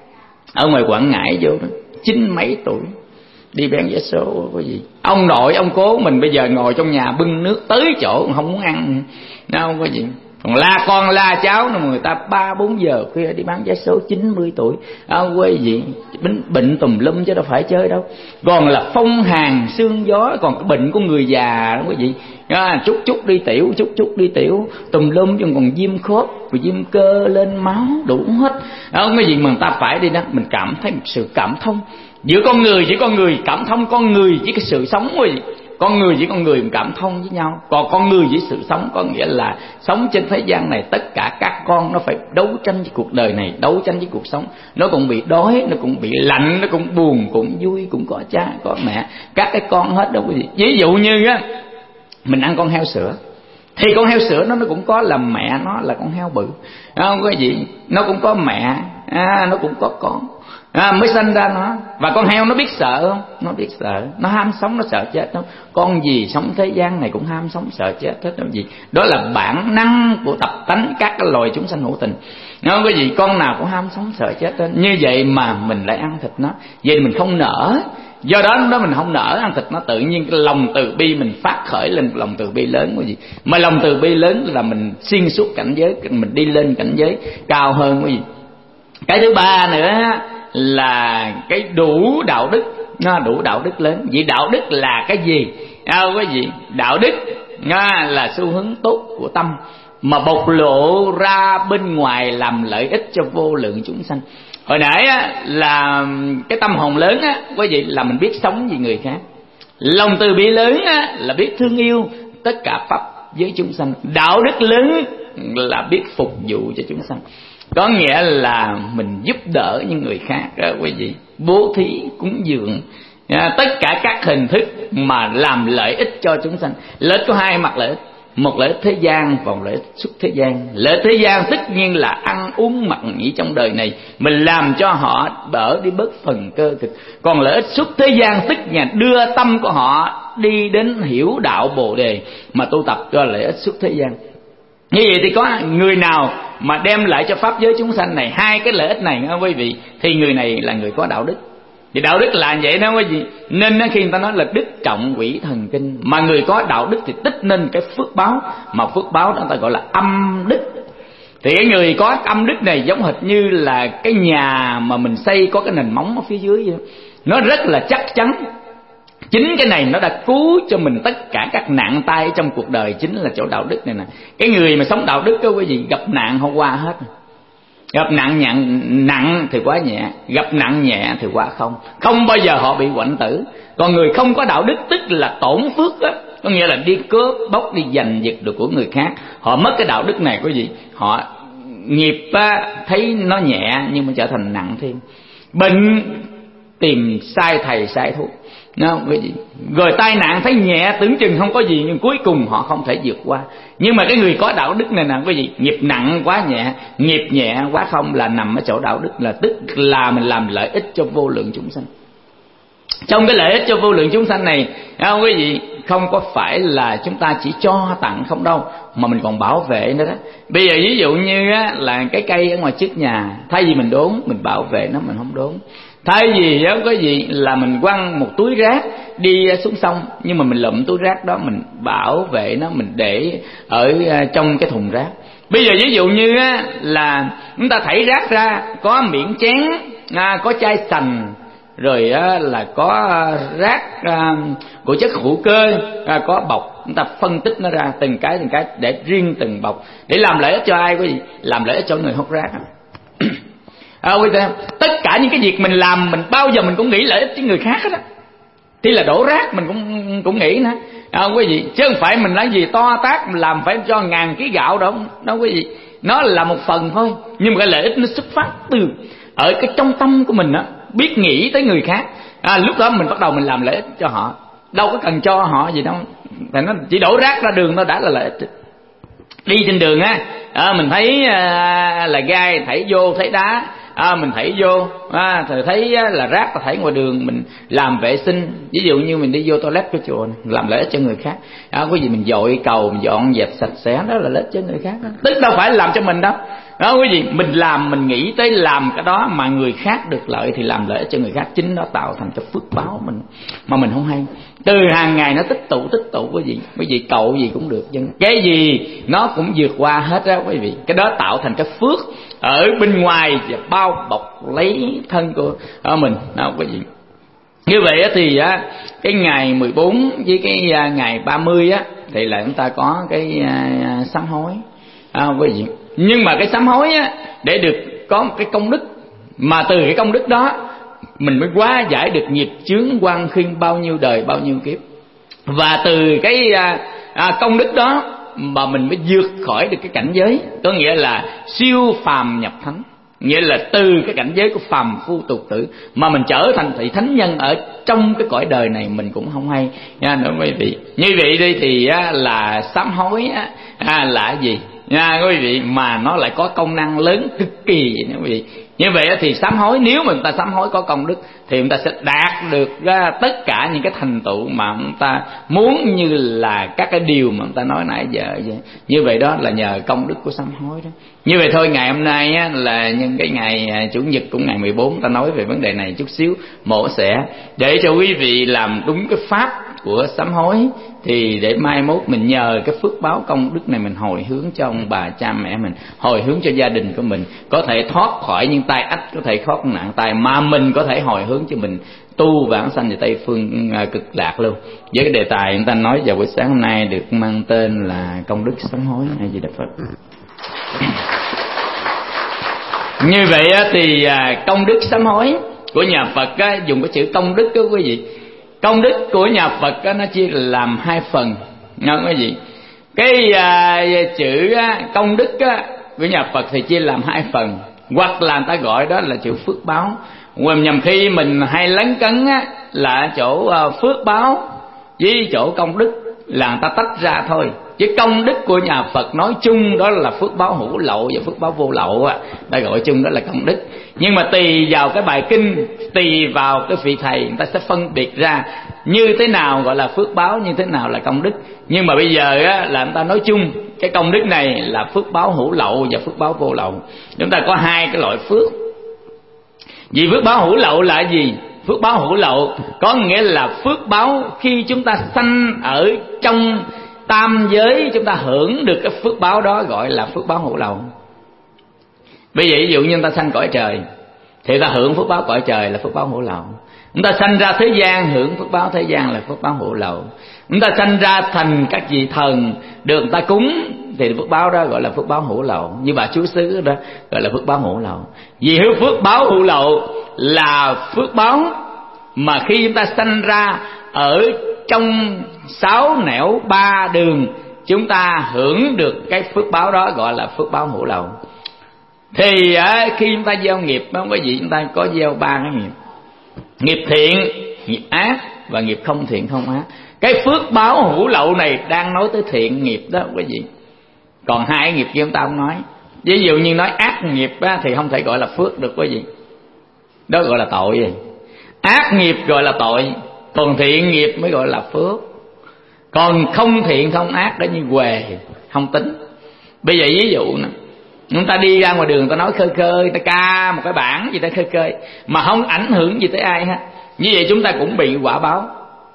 ở ngoài Quảng Ngãi vô đó, 90 mấy tuổi đi bán vé số. Quý vị, ông nội ông cố mình bây giờ ngồi trong nhà bưng nước tới chỗ không muốn ăn. Quý vị, Còn la con la cháu mà người ta 3-4 giờ khuya đi bán vé số 90 tuổi quê gì bệnh tùm lum chứ đâu phải chơi đâu. Còn là phong hàn sương gió, còn cái bệnh của người già đó quý vị, chút đi tiểu tùm lum, chứ còn viêm khớp rồi viêm cơ lên máu đủ hết. Cái gì mà người ta phải đi đó, mình cảm thấy một sự cảm thông giữa con người, chỉ con người cảm thông con người với cái sự sống quý vị. Con người với con người cảm thông với nhau, còn con người với sự sống có nghĩa là sống trên thế gian này, tất cả các con nó phải đấu tranh với cuộc đời này, đấu tranh với cuộc sống. Nó cũng bị đói, nó cũng bị lạnh, nó cũng buồn, cũng vui, cũng có cha, có mẹ, các cái con hết đâu quý vị. Ví dụ như á, mình ăn con heo sữa thì con heo sữa nó cũng có là mẹ nó là con heo bự, không có gì, nó cũng có mẹ, nó cũng có con. Mới sinh ra nó. Và con heo nó biết sợ không? Nó biết sợ, nó ham sống, nó sợ chết không? Con gì sống thế gian này cũng ham sống sợ chết hết đâu gì. Đó là bản năng của tập tánh các cái loài chúng sanh hữu tình. Nó cái gì con nào cũng ham sống sợ chết hết. Như vậy mà mình lại ăn thịt nó, vậy mình không nỡ. Do đó mình không nỡ ăn thịt nó, tự nhiên cái lòng từ bi mình phát khởi lên, lòng từ bi lớn cái gì. Mà lòng từ bi lớn là mình xuyên suốt cảnh giới, mình đi lên cảnh giới cao hơn cái gì. Cái thứ ba nữa là cái đủ đạo đức, nó đủ đạo đức lớn. Vậy đạo đức là cái gì? Cái gì? Đạo đức là xu hướng tốt của tâm mà bộc lộ ra bên ngoài làm lợi ích cho vô lượng chúng sanh. Hồi nãy là cái tâm hồn lớn quý vị là mình biết sống vì người khác. Lòng từ bi lớn là biết thương yêu tất cả pháp giới chúng sanh. Đạo đức lớn là biết phục vụ cho chúng sanh, có nghĩa là mình giúp đỡ những người khác đó quý vị, bố thí, cúng dường, tất cả các hình thức mà làm lợi ích cho chúng sanh. Lợi ích có hai mặt lợi ích, một lợi ích thế gian và một lợi ích xuất thế gian. Lợi ích thế gian tất nhiên là ăn uống mặc nghỉ trong đời này, mình làm cho họ đỡ đi bớt phần cơ cực. Còn lợi ích xuất thế gian tức là đưa tâm của họ đi đến hiểu đạo Bồ Đề mà tu tập, cho lợi ích xuất thế gian. Như vậy thì có người nào mà đem lại cho pháp giới chúng sanh này hai cái lợi ích này đó quý vị, thì người này là người có đạo đức. Thì đạo đức là vậy đó quý vị. Nên khi người ta nói là đức trọng quỷ thần kinh, mà người có đạo đức thì tích nên cái phước báo, mà phước báo đó người ta gọi là âm đức. Thì cái người có âm đức này giống hệt như là cái nhà mà mình xây có cái nền móng ở phía dưới vậy. Nó rất là chắc chắn. Chính cái này nó đã cứu cho mình tất cả các nạn tai trong cuộc đời, chính là chỗ đạo đức này nè. Cái người mà sống đạo đức đó quý vị, gặp nạn họ qua hết. Gặp nặng thì quá nhẹ, gặp nặng nhẹ thì quá không. Không bao giờ họ bị quạnh tử. Còn người không có đạo đức tức là tổn phước đó, có nghĩa là đi cướp bóc, đi giành giật được của người khác. Họ mất cái đạo đức này quý vị, họ nghiệp thấy nó nhẹ nhưng mà trở thành nặng thêm. Bệnh tìm sai thầy sai thuốc, rồi tai nạn thấy nhẹ tưởng chừng không có gì, nhưng cuối cùng họ không thể vượt qua. Nhưng mà cái người có đạo đức này nè quý vị, nghiệp nặng quá nhẹ, nghiệp nhẹ quá không là nằm ở chỗ đạo đức, là tức là mình làm lợi ích cho vô lượng chúng sanh. Trong cái lợi ích cho vô lượng chúng sanh này quý vị, không có phải là chúng ta chỉ cho tặng không đâu, mà mình còn bảo vệ nữa đó. Bây giờ ví dụ như là cái cây ở ngoài trước nhà, thay vì mình đốn, mình bảo vệ nó, mình không đốn. Thay vì đó có gì là mình quăng một túi rác đi xuống sông, nhưng mà mình lụm túi rác đó, mình bảo vệ nó, mình để ở trong cái thùng rác. Bây giờ ví dụ như là chúng ta thảy rác ra, có miệng chén, có chai sành, rồi là có rác của chất hữu cơ, có bọc, chúng ta phân tích nó ra từng cái để riêng từng bọc, để làm lợi ích cho ai quý vị? Làm lợi ích cho người hút rác. Tất cả những cái việc mình làm, mình bao giờ mình cũng nghĩ lợi ích cho người khác hết á. Thì là đổ rác mình cũng nghĩ nữa, quý vị, chứ không phải mình làm gì to tát mình làm phải cho 1000 kg gạo đâu quý vị. Nó là một phần thôi, nhưng mà cái lợi ích nó xuất phát từ ở cái trong tâm của mình á, biết nghĩ tới người khác. Lúc đó mình bắt đầu mình làm lợi ích cho họ, đâu có cần cho họ gì đâu. Tại nó chỉ đổ rác ra đường nó đã là lợi ích. Đi trên đường mình thấy là gai thảy vô, thấy đá mình thảy vô, thì thấy là rác ta thảy ngoài đường, mình làm vệ sinh. Ví dụ như mình đi vô toilet của chùa này, làm lợi ích cho người khác, quý vị mình dội cầu, mình dọn dẹp sạch sẽ, đó là lợi ích cho người khác đó. Tức đâu phải làm cho mình đâu. Đó quý vị, mình làm, mình nghĩ tới làm cái đó mà người khác được lợi thì làm lợi ích cho người khác, chính nó tạo thành cái phước báo mình mà mình không hay. Từ hàng ngày nó tích tụ quý vị cầu gì cũng được, nhưng cái gì nó cũng vượt qua hết đó quý vị. Cái đó tạo thành cái phước ở bên ngoài và bao bọc lấy thân của mình đó quý vị. Như vậy thì cái ngày 14 với cái ngày 30 thì là chúng ta có cái sám hối quý vị. Nhưng mà cái sám hối để được có một cái công đức, mà từ cái công đức đó mình mới hóa giải được nghiệp chướng oan khinh bao nhiêu đời bao nhiêu kiếp. Và từ cái công đức đó mà mình mới vượt khỏi được cái cảnh giới, có nghĩa là siêu phàm nhập thánh. Nghĩa là từ cái cảnh giới của phàm phu tục tử mà mình trở thành vị thánh nhân ở trong cái cõi đời này mình cũng không hay nha nữa quý vị. Như vậy đi thì là sám hối là gì nha quý vị, mà nó lại có công năng lớn cực kỳ nha quý vị. Như vậy thì sám hối, nếu mà người ta sám hối có công đức thì người ta sẽ đạt được tất cả những cái thành tựu mà người ta muốn, như là các cái điều mà người ta nói nãy giờ vậy. Như vậy đó là nhờ công đức của sám hối đó. Như vậy thôi, ngày hôm nay là nhân cái ngày Chủ nhật cũng ngày 14, ta nói về vấn đề này chút xíu, mổ xẻ để cho quý vị làm đúng cái pháp của sám hối, thì để mai mốt mình nhờ cái phước báo công đức này mình hồi hướng cho ông bà cha mẹ mình, hồi hướng cho gia đình của mình, có thể thoát khỏi những tai ách, có thể thoát nạn tai, mà mình có thể hồi hướng cho mình tu vãng sanh về Tây phương cực lạc luôn. Với cái đề tài người ta nói vào buổi sáng hôm nay được mang tên là công đức sám hối. A Di Đà Phật. Như vậy thì công đức sám hối của nhà Phật dùng cái chữ công đức đó quý vị. Công đức của nhà Phật nó chia làm hai phần nha quý vị. Cái chữ công đức của nhà Phật thì chia làm hai phần, hoặc là người ta gọi đó là chữ phước báo. Nhằm khi mình hay lấn cấn là chỗ phước báo với chỗ công đức là người ta tách ra thôi. Chứ công đức của nhà Phật nói chung đó là phước báo hữu lậu và phước báo vô lậu, ta gọi chung đó là công đức. Nhưng mà tùy vào cái bài kinh, tùy vào cái vị thầy, người ta sẽ phân biệt ra như thế nào gọi là phước báo, như thế nào là công đức. Nhưng mà bây giờ là người ta nói chung cái công đức này là phước báo hữu lậu và phước báo vô lậu. Chúng ta có hai cái loại phước. Vì phước báo hữu lậu là gì? Phước báo hữu lậu có nghĩa là phước báo khi chúng ta sanh ở trong tam giới, chúng ta hưởng được cái phước báo đó gọi là phước báo hữu lậu. Bây giờ ví dụ như người ta sanh cõi trời thì ta hưởng phước báo cõi trời là phước báo hữu lậu. Chúng ta sanh ra thế gian hưởng phước báo thế gian là phước báo hữu lậu. Chúng ta sanh ra thành các vị thần được người ta cúng thì phước báo đó gọi là phước báo hữu lậu. Như bà chúa xứ đó gọi là phước báo hữu lậu. Vì phước báo hữu lậu là phước báo mà khi chúng ta sanh ra ở trong sáu nẻo ba đường, chúng ta hưởng được cái phước báo đó gọi là phước báo hữu lậu. Thì khi chúng ta gieo nghiệp đó quý vị, chúng ta có gieo ba cái nghiệp: nghiệp thiện, nghiệp ác và nghiệp không thiện không ác. Cái phước báo hữu lậu này đang nói tới thiện nghiệp đó quý vị, còn hai nghiệp kia chúng ta không nói. Ví dụ như nói ác nghiệp thì không thể gọi là phước được quý vị, đó gọi là tội rồi. Ác nghiệp gọi là tội, còn thiện nghiệp mới gọi là phước. Còn không thiện không ác đó như huề, không tính. Bây giờ ví dụ nè, chúng ta đi ra ngoài đường, ta nói khơi khơi, ta ca một cái bản gì ta khơi khơi mà không ảnh hưởng gì tới ai hết, như vậy chúng ta cũng bị quả báo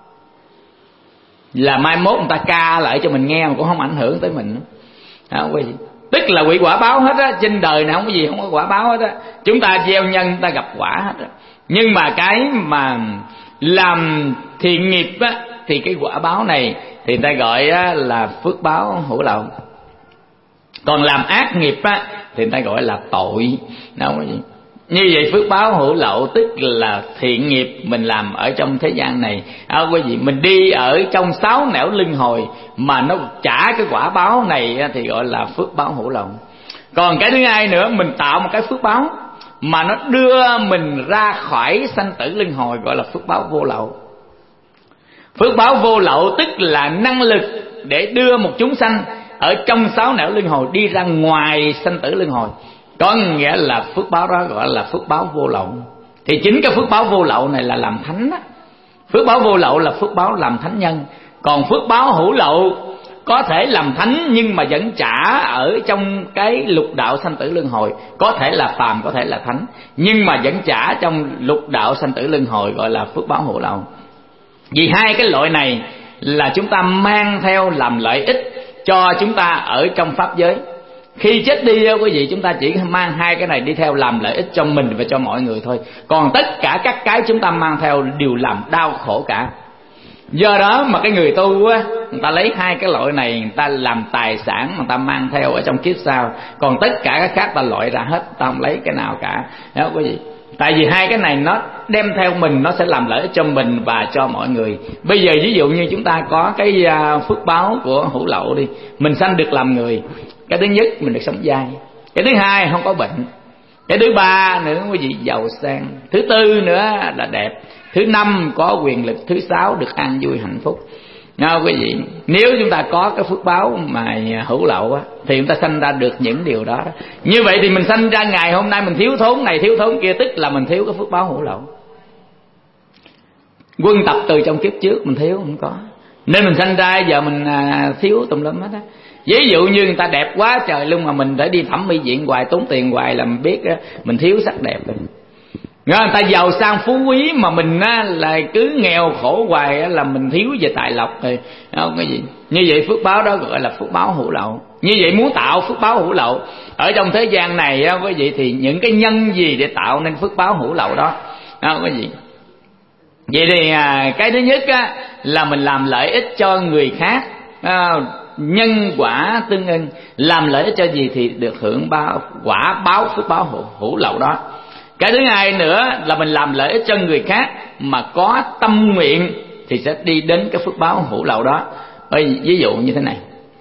là mai mốt người ta ca lại cho mình nghe mà cũng không ảnh hưởng tới mình đó, quý vị. Tức là bị quả báo hết á, trên đời này không có gì không có quả báo hết á. Chúng ta gieo nhân ta gặp quả hết á. Nhưng mà cái mà làm thiện nghiệp á thì cái quả báo này thì người ta gọi là phước báo hữu lậu. Còn làm ác nghiệp á thì người ta gọi là tội. Đâu có gì. Như vậy phước báo hữu lậu tức là thiện nghiệp mình làm ở trong thế gian này. Quý vị, mình đi ở trong sáu nẻo luân hồi mà nó trả cái quả báo này thì gọi là phước báo hữu lậu. Còn cái thứ hai nữa, mình tạo một cái phước báo mà nó đưa mình ra khỏi sanh tử luân hồi gọi là phước báo vô lậu. Phước báo vô lậu tức là năng lực để đưa một chúng sanh ở trong sáu nẻo luân hồi đi ra ngoài sanh tử luân hồi. có nghĩa là phước báo đó gọi là phước báo vô lậu. Thì chính cái phước báo vô lậu này là làm thánh đó. Phước báo vô lậu là phước báo làm thánh nhân. Còn phước báo hữu lậu có thể làm thánh nhưng mà vẫn trả ở trong cái lục đạo sanh tử luân hồi. Có thể là phàm, có thể là thánh, nhưng mà vẫn trả trong lục đạo sanh tử luân hồi, gọi là phước báo hữu lậu. Vì hai cái loại này là chúng ta mang theo làm lợi ích cho chúng ta ở trong pháp giới. Khi chết đi quý vị, chúng ta chỉ mang hai cái này đi theo làm lợi ích cho mình và cho mọi người thôi. Còn tất cả các cái chúng ta mang theo đều làm đau khổ cả. Do đó mà cái người tu á, người ta lấy hai cái loại này người ta làm tài sản, người ta mang theo ở trong kiếp sau. Còn tất cả các khác ta loại ra hết, ta không lấy cái nào cả. Đó quý vị. Tại vì hai cái này nó đem theo mình, nó sẽ làm lợi ích cho mình và cho mọi người. Bây giờ ví dụ như chúng ta có cái phước báo của hữu lậu đi, mình sanh được làm người. Cái thứ nhất mình được sống dai, cái thứ hai không có bệnh, cái thứ ba nữa quý vị giàu sang, thứ tư nữa là đẹp, thứ năm có quyền lực, thứ sáu được an vui hạnh phúc. Quý vị, nếu chúng ta có cái phước báo mà hữu lậu á, thì chúng ta sanh ra được những điều đó. Như vậy thì mình sanh ra ngày hôm nay mình thiếu thốn này thiếu thốn kia, tức là mình thiếu cái phước báo hữu lậu. Quân tập từ trong kiếp trước mình thiếu không có, nên mình sanh ra giờ mình thiếu tùm lum hết á. Ví dụ như người ta đẹp quá trời luôn mà mình phải đi thẩm mỹ viện hoài, tốn tiền hoài, là mình biết á, mình thiếu sắc đẹp rồi. Người ta giàu sang phú quý mà mình á, là cứ nghèo khổ hoài á, là mình thiếu về tài lộc rồi. Không có gì. Như vậy phước báo đó gọi là phước báo hữu lậu. Như vậy muốn tạo phước báo hữu lậu ở trong thế gian này á, quý vị, thì những cái nhân gì để tạo nên phước báo hữu lậu đó? Quý vị. Vậy thì cái thứ nhất á, là mình làm lợi ích cho người khác, nhân quả tương ưng. Làm lợi ích cho gì thì được hưởng quả báo phước báo hữu lậu đó. Cái thứ hai nữa là mình làm lợi ích cho người khác mà có tâm nguyện thì sẽ đi đến cái phước báo hữu lậu đó. Ví dụ như thế này,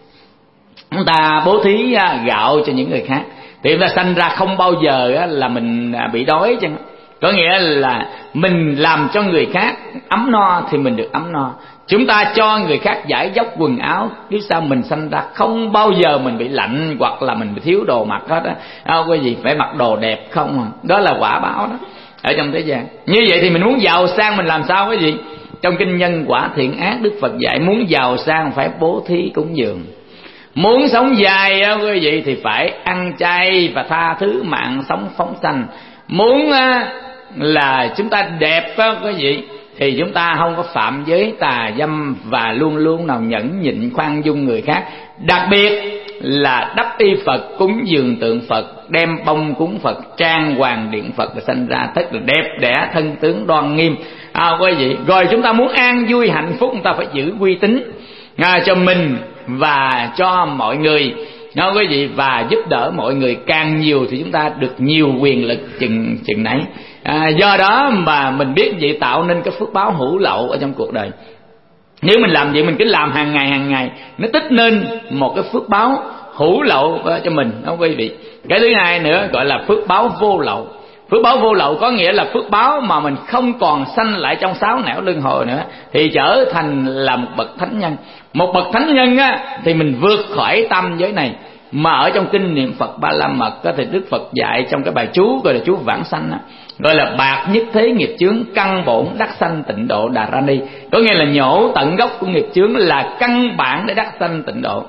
chúng ta bố thí gạo cho những người khác thì chúng ta sanh ra không bao giờ là mình bị đói chứ. Có nghĩa là mình làm cho người khác ấm no thì mình được ấm no. Chúng ta cho người khác giải dốc quần áo, biết sao mình sanh ra không bao giờ mình bị lạnh hoặc là mình bị thiếu đồ mặc hết á. Cái gì phải mặc đồ đẹp không? Đó là quả báo đó ở trong thế gian. Như vậy thì mình muốn giàu sang mình làm sao? Cái gì? Trong kinh Nhân Quả Thiện Ác, Đức Phật dạy muốn giàu sang phải bố thí cúng dường. Muốn sống dài quý vị thì phải ăn chay và tha thứ mạng sống phóng sanh. Muốn là chúng ta đẹp quý vị thì chúng ta không có phạm giới tà dâm và luôn luôn nào nhẫn nhịn khoan dung người khác. Đặc biệt là đắp y Phật, cúng dường tượng Phật, đem bông cúng Phật, trang hoàng điện Phật và sanh ra rất là đẹp đẽ, thân tướng đoan nghiêm. Quý vị, rồi chúng ta muốn an vui hạnh phúc, chúng ta phải giữ uy tín cho mình và cho mọi người. Quý vị, và giúp đỡ mọi người càng nhiều thì chúng ta được nhiều quyền lực chừng nấy. Do đó mà mình biết vậy tạo nên cái phước báo hữu lậu ở trong cuộc đời. Nếu mình làm vậy, mình cứ làm hàng ngày nó tích nên một cái phước báo hữu lậu cho mình đó quý vị. Cái thứ hai nữa gọi là phước báo vô lậu. Phước báo vô lậu có nghĩa là phước báo mà mình không còn sanh lại trong sáu nẻo luân hồi nữa, thì trở thành là một bậc thánh nhân. Một bậc thánh nhân á, thì mình vượt khỏi tam giới này. Mà ở trong kinh niệm Phật Ba La Mật có thể Đức Phật dạy trong cái bài chú gọi là chú vãng sanh á, gọi là bạc nhất thế nghiệp chướng, căn bổn đắc sanh tịnh độ đà ra đi. Có nghĩa là nhổ tận gốc của nghiệp chướng là căn bản để đắc sanh tịnh độ.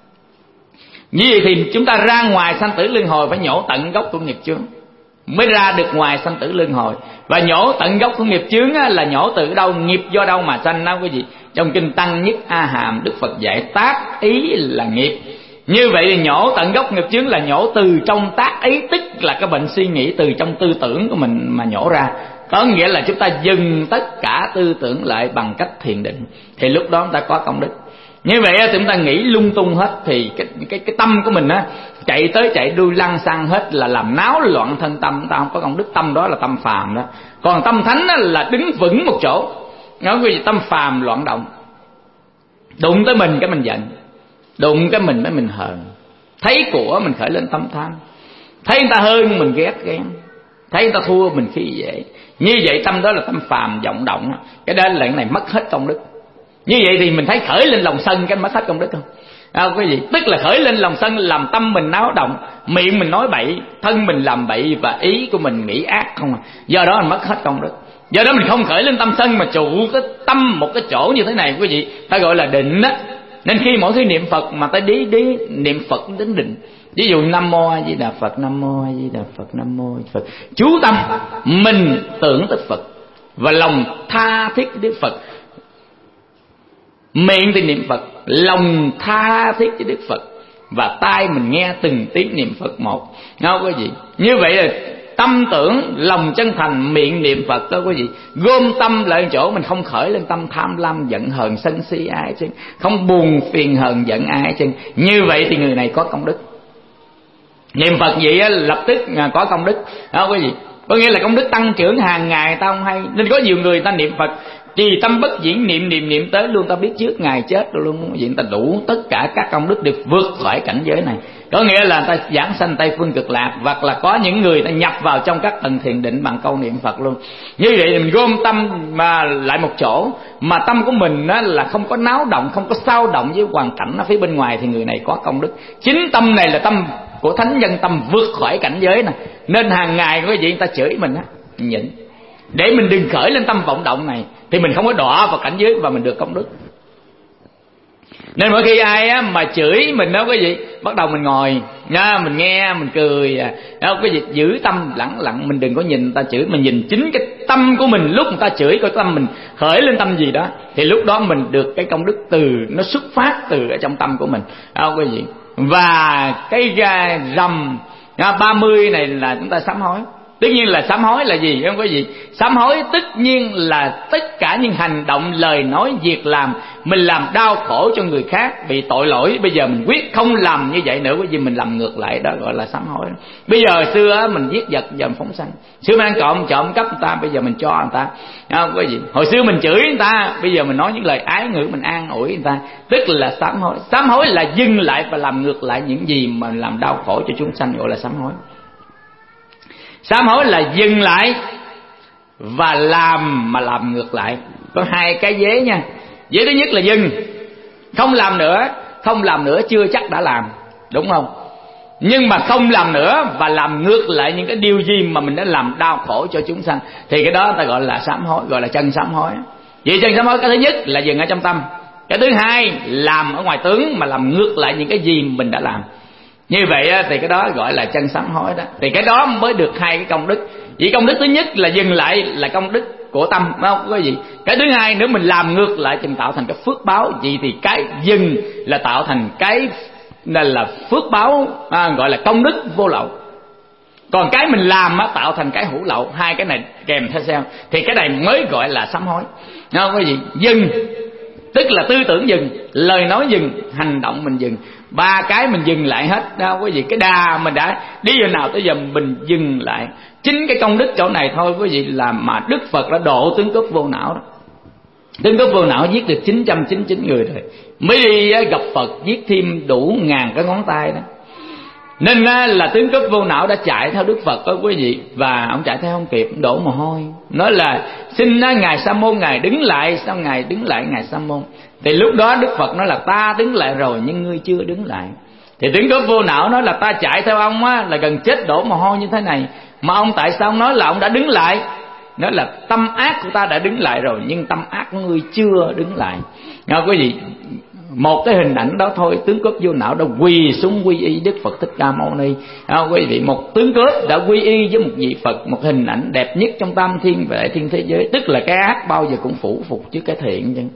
Như vậy thì chúng ta ra ngoài sanh tử luân hồi phải nhổ tận gốc của nghiệp chướng mới ra được ngoài sanh tử luân hồi. Và nhổ tận gốc của nghiệp chướng á, là nhổ từ đâu, nghiệp do đâu mà sanh đó quý vị. Trong kinh Tăng Nhất A Hàm Đức Phật dạy tác ý là nghiệp. Như vậy thì nhổ tận gốc nghiệp chướng là nhổ từ trong tác ý, tức là cái bệnh suy nghĩ từ trong tư tưởng của mình mà nhổ ra. Có nghĩa là chúng ta dừng tất cả tư tưởng lại bằng cách thiền định, thì lúc đó chúng ta có công đức. Như vậy chúng ta nghĩ lung tung hết thì cái tâm của mình á chạy tới chạy đuôi lăn xăng hết là làm náo loạn thân tâm, chúng ta không có công đức. Tâm đó là tâm phàm đó. Còn tâm thánh là đứng vững một chỗ. Nói vì tâm phàm loạn động, đụng tới mình cái mình giận, đụng cái mình mình hờn, thấy của mình khởi lên tâm tham, thấy người ta hơn mình ghét ghen, thấy người ta thua mình khi dễ. Như vậy tâm đó là tâm phàm vọng động. Cái đó là cái này mất hết công đức. Như vậy thì mình thấy khởi lên lòng sân cái mất hết công đức không? Cái gì? Tức là khởi lên lòng sân, làm tâm mình náo động, miệng mình nói bậy, thân mình làm bậy, và ý của mình nghĩ ác không à. Do đó mình mất hết công đức. Do đó mình không khởi lên tâm sân mà trụ cái tâm một cái chỗ như thế này quý vị, ta gọi là định á. Nên khi mỗi khi niệm Phật mà ta đi niệm Phật đến định. Ví dụ Nam Mô A Di Đà Phật, Nam Mô A Di Đà Phật, Nam Mô A Di Đà Phật, chú tâm mình tưởng tới Phật và lòng tha thiết Đức Phật. Miệng thì niệm Phật, lòng tha thiết với Đức Phật, và tai mình nghe từng tiếng niệm Phật một. Không có gì. Như vậy là tâm tưởng, lòng chân thành, miệng niệm Phật đó quý vị. Gom tâm lại chỗ, mình không khởi lên tâm tham lam giận hờn sân si ai chứ, không buồn phiền hờn giận ai chứ. Như vậy thì người này có công đức. Niệm Phật vậy á, lập tức có công đức đó quý vị. Có nghĩa là công đức tăng trưởng hàng ngày ta không hay. Nên có nhiều người ta niệm Phật trì tâm bất diễn, niệm tới luôn, ta biết trước ngày chết rồi luôn. Vậy ta đủ tất cả các công đức được vượt khỏi cảnh giới này. Có nghĩa là ta giảng sanh Tây Phương Cực Lạc, hoặc là có những người ta nhập vào trong các tầng thiền định bằng câu niệm Phật luôn. Như vậy thì mình gom tâm mà lại một chỗ, mà tâm của mình á là không có náo động, không có xao động với hoàn cảnh ở phía bên ngoài, thì người này có công đức. Chính tâm này là tâm của thánh nhân, tâm vượt khỏi cảnh giới này. Nên hàng ngày có gì người ta chửi mình á, nhịn để mình đừng khởi lên tâm vọng động này, thì mình không có đọa vào cảnh giới và mình được công đức. Nên mỗi khi ai á mà chửi mình đó quý vị, bắt đầu mình ngồi nha, mình nghe, mình cười đó quý vị. Giữ tâm lặng lặng, mình đừng có nhìn người ta chửi, mình nhìn chính cái tâm của mình lúc người ta chửi, coi tâm mình khởi lên tâm gì đó, thì lúc đó mình được cái công đức từ nó xuất phát từ ở trong tâm của mình đó quý vị. Và cái rằm 30 này là chúng ta sám hối. Tất nhiên là sám hối là gì không quý vị? Sám hối tất nhiên là tất cả những hành động, lời nói, việc làm mình làm đau khổ cho người khác, bị tội lỗi, bây giờ mình quyết không làm như vậy nữa, bởi vì mình làm ngược lại, đó gọi là sám hối. Bây giờ xưa mình giết giật, giờ mình phóng sanh. Xưa mình ăn trộm cắp người ta, bây giờ mình cho người ta, không quý vị. Hồi xưa mình chửi người ta, bây giờ mình nói những lời ái ngữ, mình an ủi người ta, tức là sám hối. Sám hối là dừng lại và làm ngược lại những gì mà làm đau khổ cho chúng sanh, gọi là sám hối. Sám hối là dừng lại và làm mà làm ngược lại. Có hai cái vế nha. Vế thứ nhất là dừng, không làm nữa. Không làm nữa chưa chắc đã làm, đúng không? Nhưng mà không làm nữa và làm ngược lại những cái điều gì mà mình đã làm đau khổ cho chúng sanh, thì cái đó ta gọi là sám hối, gọi là chân sám hối. Vậy chân sám hối cái thứ nhất là dừng ở trong tâm. Cái thứ hai làm ở ngoài tướng mà làm ngược lại những cái gì mình đã làm. Như vậy thì cái đó gọi là chân sám hối đó. Thì cái đó mới được hai cái công đức. Vì công đức thứ nhất là dừng lại là công đức của tâm, phải không có gì. Cái thứ hai nữa mình làm ngược lại thì mình tạo thành cái phước báo. Vậy thì cái dừng là tạo thành cái là phước báo, gọi là công đức vô lậu. Còn cái mình làm tạo thành cái hữu lậu. Hai cái này kèm theo sao, thì cái này mới gọi là sám hối. Không có gì. Dừng tức là tư tưởng dừng, lời nói dừng, hành động mình dừng. Ba cái mình dừng lại hết, đâu có gì. Cái đà mình đã đi vào nào tới giờ mình dừng lại. Chính cái công đức chỗ này thôi quý vị là mà Đức Phật đã độ tướng cướp vô não đó. Tướng cướp vô não giết được 999 người rồi, mới đi gặp Phật giết thêm đủ ngàn cái ngón tay đó. Nên là tướng cướp vô não đã chạy theo Đức Phật đó quý vị. Và ông chạy theo không kịp, đổ mồ hôi, nói là xin ngài Sa môn ngài đứng lại. Sao ngài đứng lại ngài Sa môn? Thì lúc đó Đức Phật nói là ta đứng lại rồi nhưng ngươi chưa đứng lại. Thì tướng cướp vô não nói là ta chạy theo ông là gần chết đổ mồ hôi như thế này, mà ông tại sao ông nói là ông đã đứng lại? Nói là tâm ác của ta đã đứng lại rồi, nhưng tâm ác của ngươi chưa đứng lại. Nghe quý vị, một cái hình ảnh đó thôi, tướng cướp vô não đã quỳ xuống quy y Đức Phật Thích Ca Mâu Ni. Quý vị, một tướng cướp đã quy y với một vị Phật, một hình ảnh đẹp nhất trong tam thiên và đại thiên thế giới. Tức là cái ác bao giờ cũng phủ phục trước cái thiện chứ.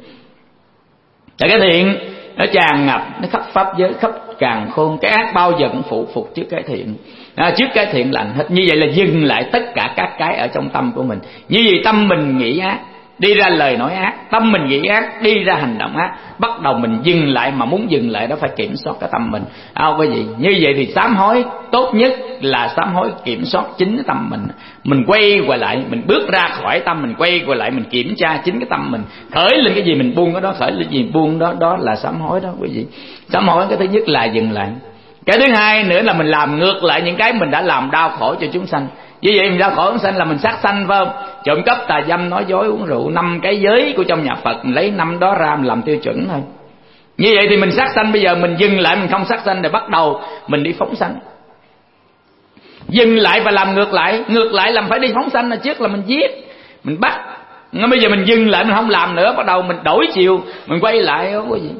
Tại cái thiện nó tràn ngập, nó khắp pháp giới, khắp càn khôn. Cái ác bao giờ cũng phụ phục trước cái thiện, trước cái thiện lành hết. Như vậy là dừng lại tất cả các cái ở trong tâm của mình. Như vậy tâm mình nghĩ ác, đi ra lời nói ác, tâm mình nghĩ ác, đi ra hành động ác, bắt đầu mình dừng lại. Mà muốn dừng lại đó phải kiểm soát cái tâm mình. Cái gì? Như vậy thì sám hối tốt nhất là sám hối kiểm soát chính cái tâm mình. Mình quay quay lại, mình bước ra khỏi tâm, mình quay quay lại, mình kiểm tra chính cái tâm mình. Khởi lên cái gì mình buông cái đó, khởi lên cái gì buông đó, đó là sám hối đó quý vị. Sám hối cái thứ nhất là dừng lại. Cái thứ hai nữa là mình làm ngược lại những cái mình đã làm đau khổ cho chúng sanh. Như vậy mình đau khổ chúng sanh là mình sát sanh, phải không? Trộm cắp, tà dâm, nói dối, uống rượu, 5 cái giới của trong nhà Phật, mình lấy 5 đó ra mình làm tiêu chuẩn thôi. Như vậy thì mình sát sanh, bây giờ mình dừng lại, mình không sát sanh, để bắt đầu mình đi phóng sanh. Dừng lại và làm ngược lại làm phải đi phóng sanh, là trước là mình giết, mình bắt. Bây giờ mình dừng lại, mình không làm nữa, bắt đầu mình đổi chiều, mình quay lại, không có gì.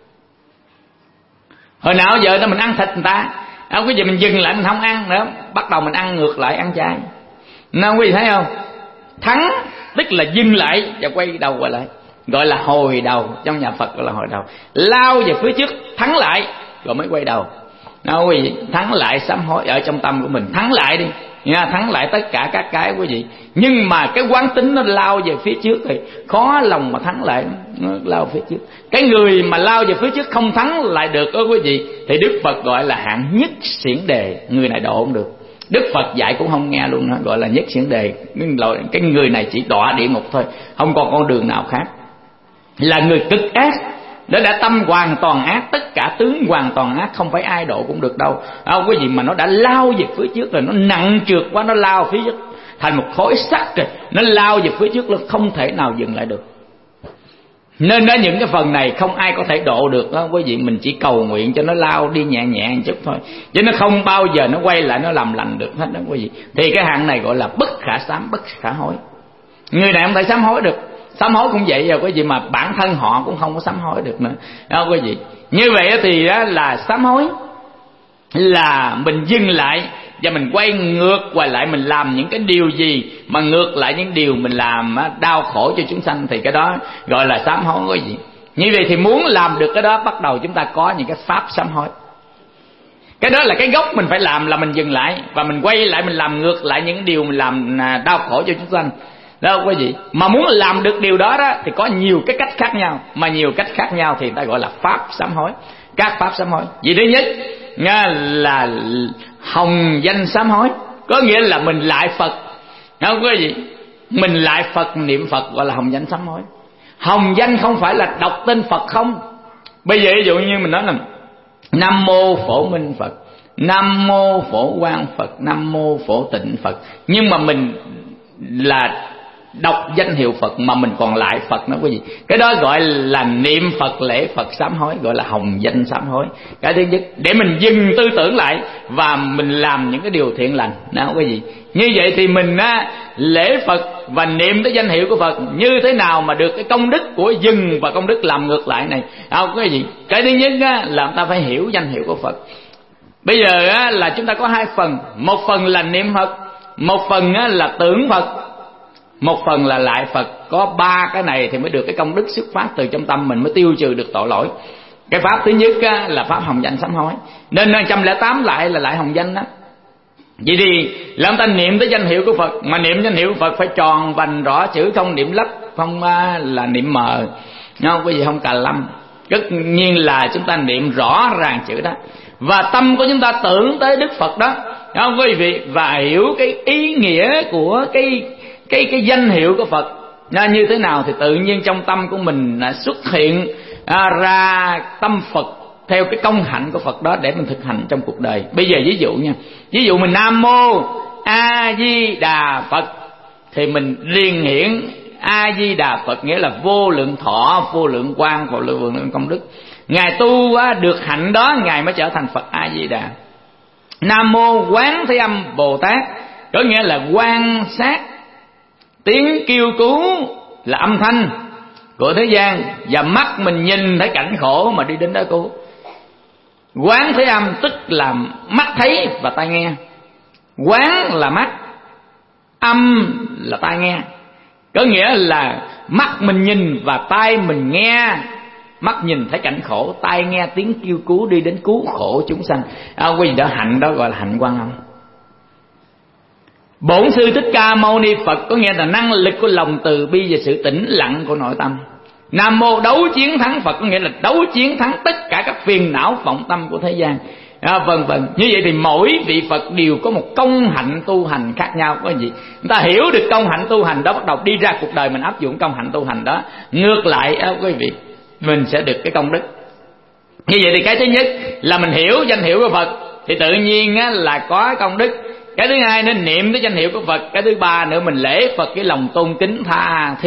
Hồi nào giờ mình ăn thịt người ta, không có gì, mình dừng lại mình không ăn nữa, bắt đầu mình ăn ngược lại, ăn chay. Nên quý vị thấy không? Thắng tức là dừng lại và quay đầu qua lại, gọi là hồi đầu. Trong nhà Phật gọi là hồi đầu. Lao về phía trước, thắng lại rồi mới quay đầu. Nào quý vị, thắng lại sám hối ở trong tâm của mình, thắng lại đi nha, thắng lại tất cả các cái quý vị. Nhưng mà cái quán tính nó lao về phía trước thì khó lòng mà thắng lại, nó lao phía trước. Cái người mà lao về phía trước không thắng lại được đó quý vị, thì Đức Phật gọi là hạng nhất xiển đề, người này độ không được. Đức Phật dạy cũng không nghe luôn, gọi là nhất xiển đề. Cái người này chỉ đọa địa ngục thôi, không còn con đường nào khác. Là người cực ác, nó đã tâm hoàn toàn ác, tất cả tướng hoàn toàn ác, không phải ai độ cũng được đâu. Quý vị, mà nó đã lao về phía trước rồi, nó nặng trượt quá, nó lao phía trước thành một khối sắt rồi, nó lao về phía trước, nó không thể nào dừng lại được. Nên đó, những cái phần này không ai có thể độ được đó quý vị. Mình chỉ cầu nguyện cho nó lao đi nhẹ nhẹ một chút thôi, chứ nó không bao giờ nó quay lại nó làm lành được hết đó quý vị. Thì cái hạng này gọi là bất khả sám, bất khả hối. Người này không thể sám hối được. Sám hối cũng vậy rồi quý vị, mà bản thân họ cũng không có sám hối được nữa đó quý vị. Như vậy thì đó là sám hối, là mình dừng lại và mình quay ngược quay lại, mình làm những cái điều gì mà ngược lại những điều mình làm đau khổ cho chúng sanh, thì cái đó gọi là sám hối quý vị. Như vậy thì muốn làm được cái đó, bắt đầu chúng ta có những cái pháp sám hối. Cái đó là cái gốc mình phải làm, là mình dừng lại và mình quay lại, mình làm ngược lại những điều mình làm đau khổ cho chúng sanh đó quý vị. Mà muốn làm được điều đó đó thì có nhiều cái cách khác nhau, mà nhiều cách khác nhau thì ta gọi là pháp sám hối. Các pháp sám hối, vì thứ nhất là hồng danh sám hối, có nghĩa là mình lại Phật, không quý vị, mình lại Phật, niệm Phật, gọi là hồng danh sám hối. Hồng danh không phải là đọc tên Phật không. Bây giờ ví dụ như mình nói là Nam mô Phổ Minh Phật, Nam mô Phổ Quang Phật, Nam mô Phổ Tịnh Phật, nhưng mà mình là đọc danh hiệu Phật mà mình còn lại Phật nữa quý vị. Cái đó gọi là niệm Phật, lễ Phật sám hối, gọi là hồng danh sám hối. Cái thứ nhất, để mình dừng tư tưởng lại và mình làm những cái điều thiện lành đó quý vị. Như vậy thì mình lễ Phật và niệm tới danh hiệu của Phật, như thế nào mà được cái công đức của dừng và công đức làm ngược lại này không quý vị. Cái thứ nhất là chúng ta phải hiểu danh hiệu của Phật. Bây giờ là chúng ta có hai phần, một phần là niệm Phật, một phần là tưởng Phật, một phần là lại Phật. Có ba cái này thì mới được cái công đức xuất phát từ trong tâm mình, mới tiêu trừ được tội lỗi. Cái pháp thứ nhất là pháp hồng danh sám hối, nên 108 lại là lại hồng danh đó. Vậy thì làm ta niệm tới danh hiệu của Phật, mà niệm danh hiệu của Phật phải tròn vành rõ chữ, không niệm lấp, không là niệm mờ, không có gì, không cà lâm. Tất nhiên là chúng ta niệm rõ ràng chữ đó, và tâm của chúng ta tưởng tới Đức Phật đó, không quý vị, và hiểu cái ý nghĩa của cái danh hiệu của Phật như thế nào, thì tự nhiên trong tâm của mình xuất hiện ra tâm Phật theo cái công hạnh của Phật đó để mình thực hành trong cuộc đời. Bây giờ ví dụ nha, ví dụ mình Nam mô A Di Đà Phật thì mình liền hiển A Di Đà Phật, nghĩa là vô lượng thọ, vô lượng quang, vô lượng công đức. Ngài tu được hạnh đó, Ngài mới trở thành Phật A Di Đà. Nam mô Quán Thế Âm Bồ Tát, có nghĩa là quan sát tiếng kêu cứu là âm thanh của thế gian, và mắt mình nhìn thấy cảnh khổ mà đi đến đó cứu. Quán Thế Âm tức là mắt thấy và tai nghe. Quán là mắt, âm là tai nghe, có nghĩa là mắt mình nhìn và tai mình nghe. Mắt nhìn thấy cảnh khổ, tai nghe tiếng kêu cứu đi đến cứu khổ chúng sanh. Quý vị đó, hạnh đó gọi là hạnh Quan Âm. Bổn Sư Thích Ca Mâu Ni Phật có nghĩa là năng lực của lòng từ bi và sự tĩnh lặng của nội tâm. Nam mô Đấu Chiến Thắng Phật có nghĩa là đấu chiến thắng tất cả các phiền não vọng tâm của thế gian. Vân vân. Như vậy thì mỗi vị Phật đều có một công hạnh tu hành khác nhau, có gì chúng ta hiểu được công hạnh tu hành đó, bắt đầu đi ra cuộc đời mình áp dụng công hạnh tu hành đó. Ngược lại quý vị, mình sẽ được cái công đức. Như vậy thì cái thứ nhất là mình hiểu danh hiệu của Phật thì tự nhiên là có công đức. Cái thứ hai nên niệm tới danh hiệu của Phật. Cái thứ ba nữa mình lễ Phật cái lòng tôn kính tha thiết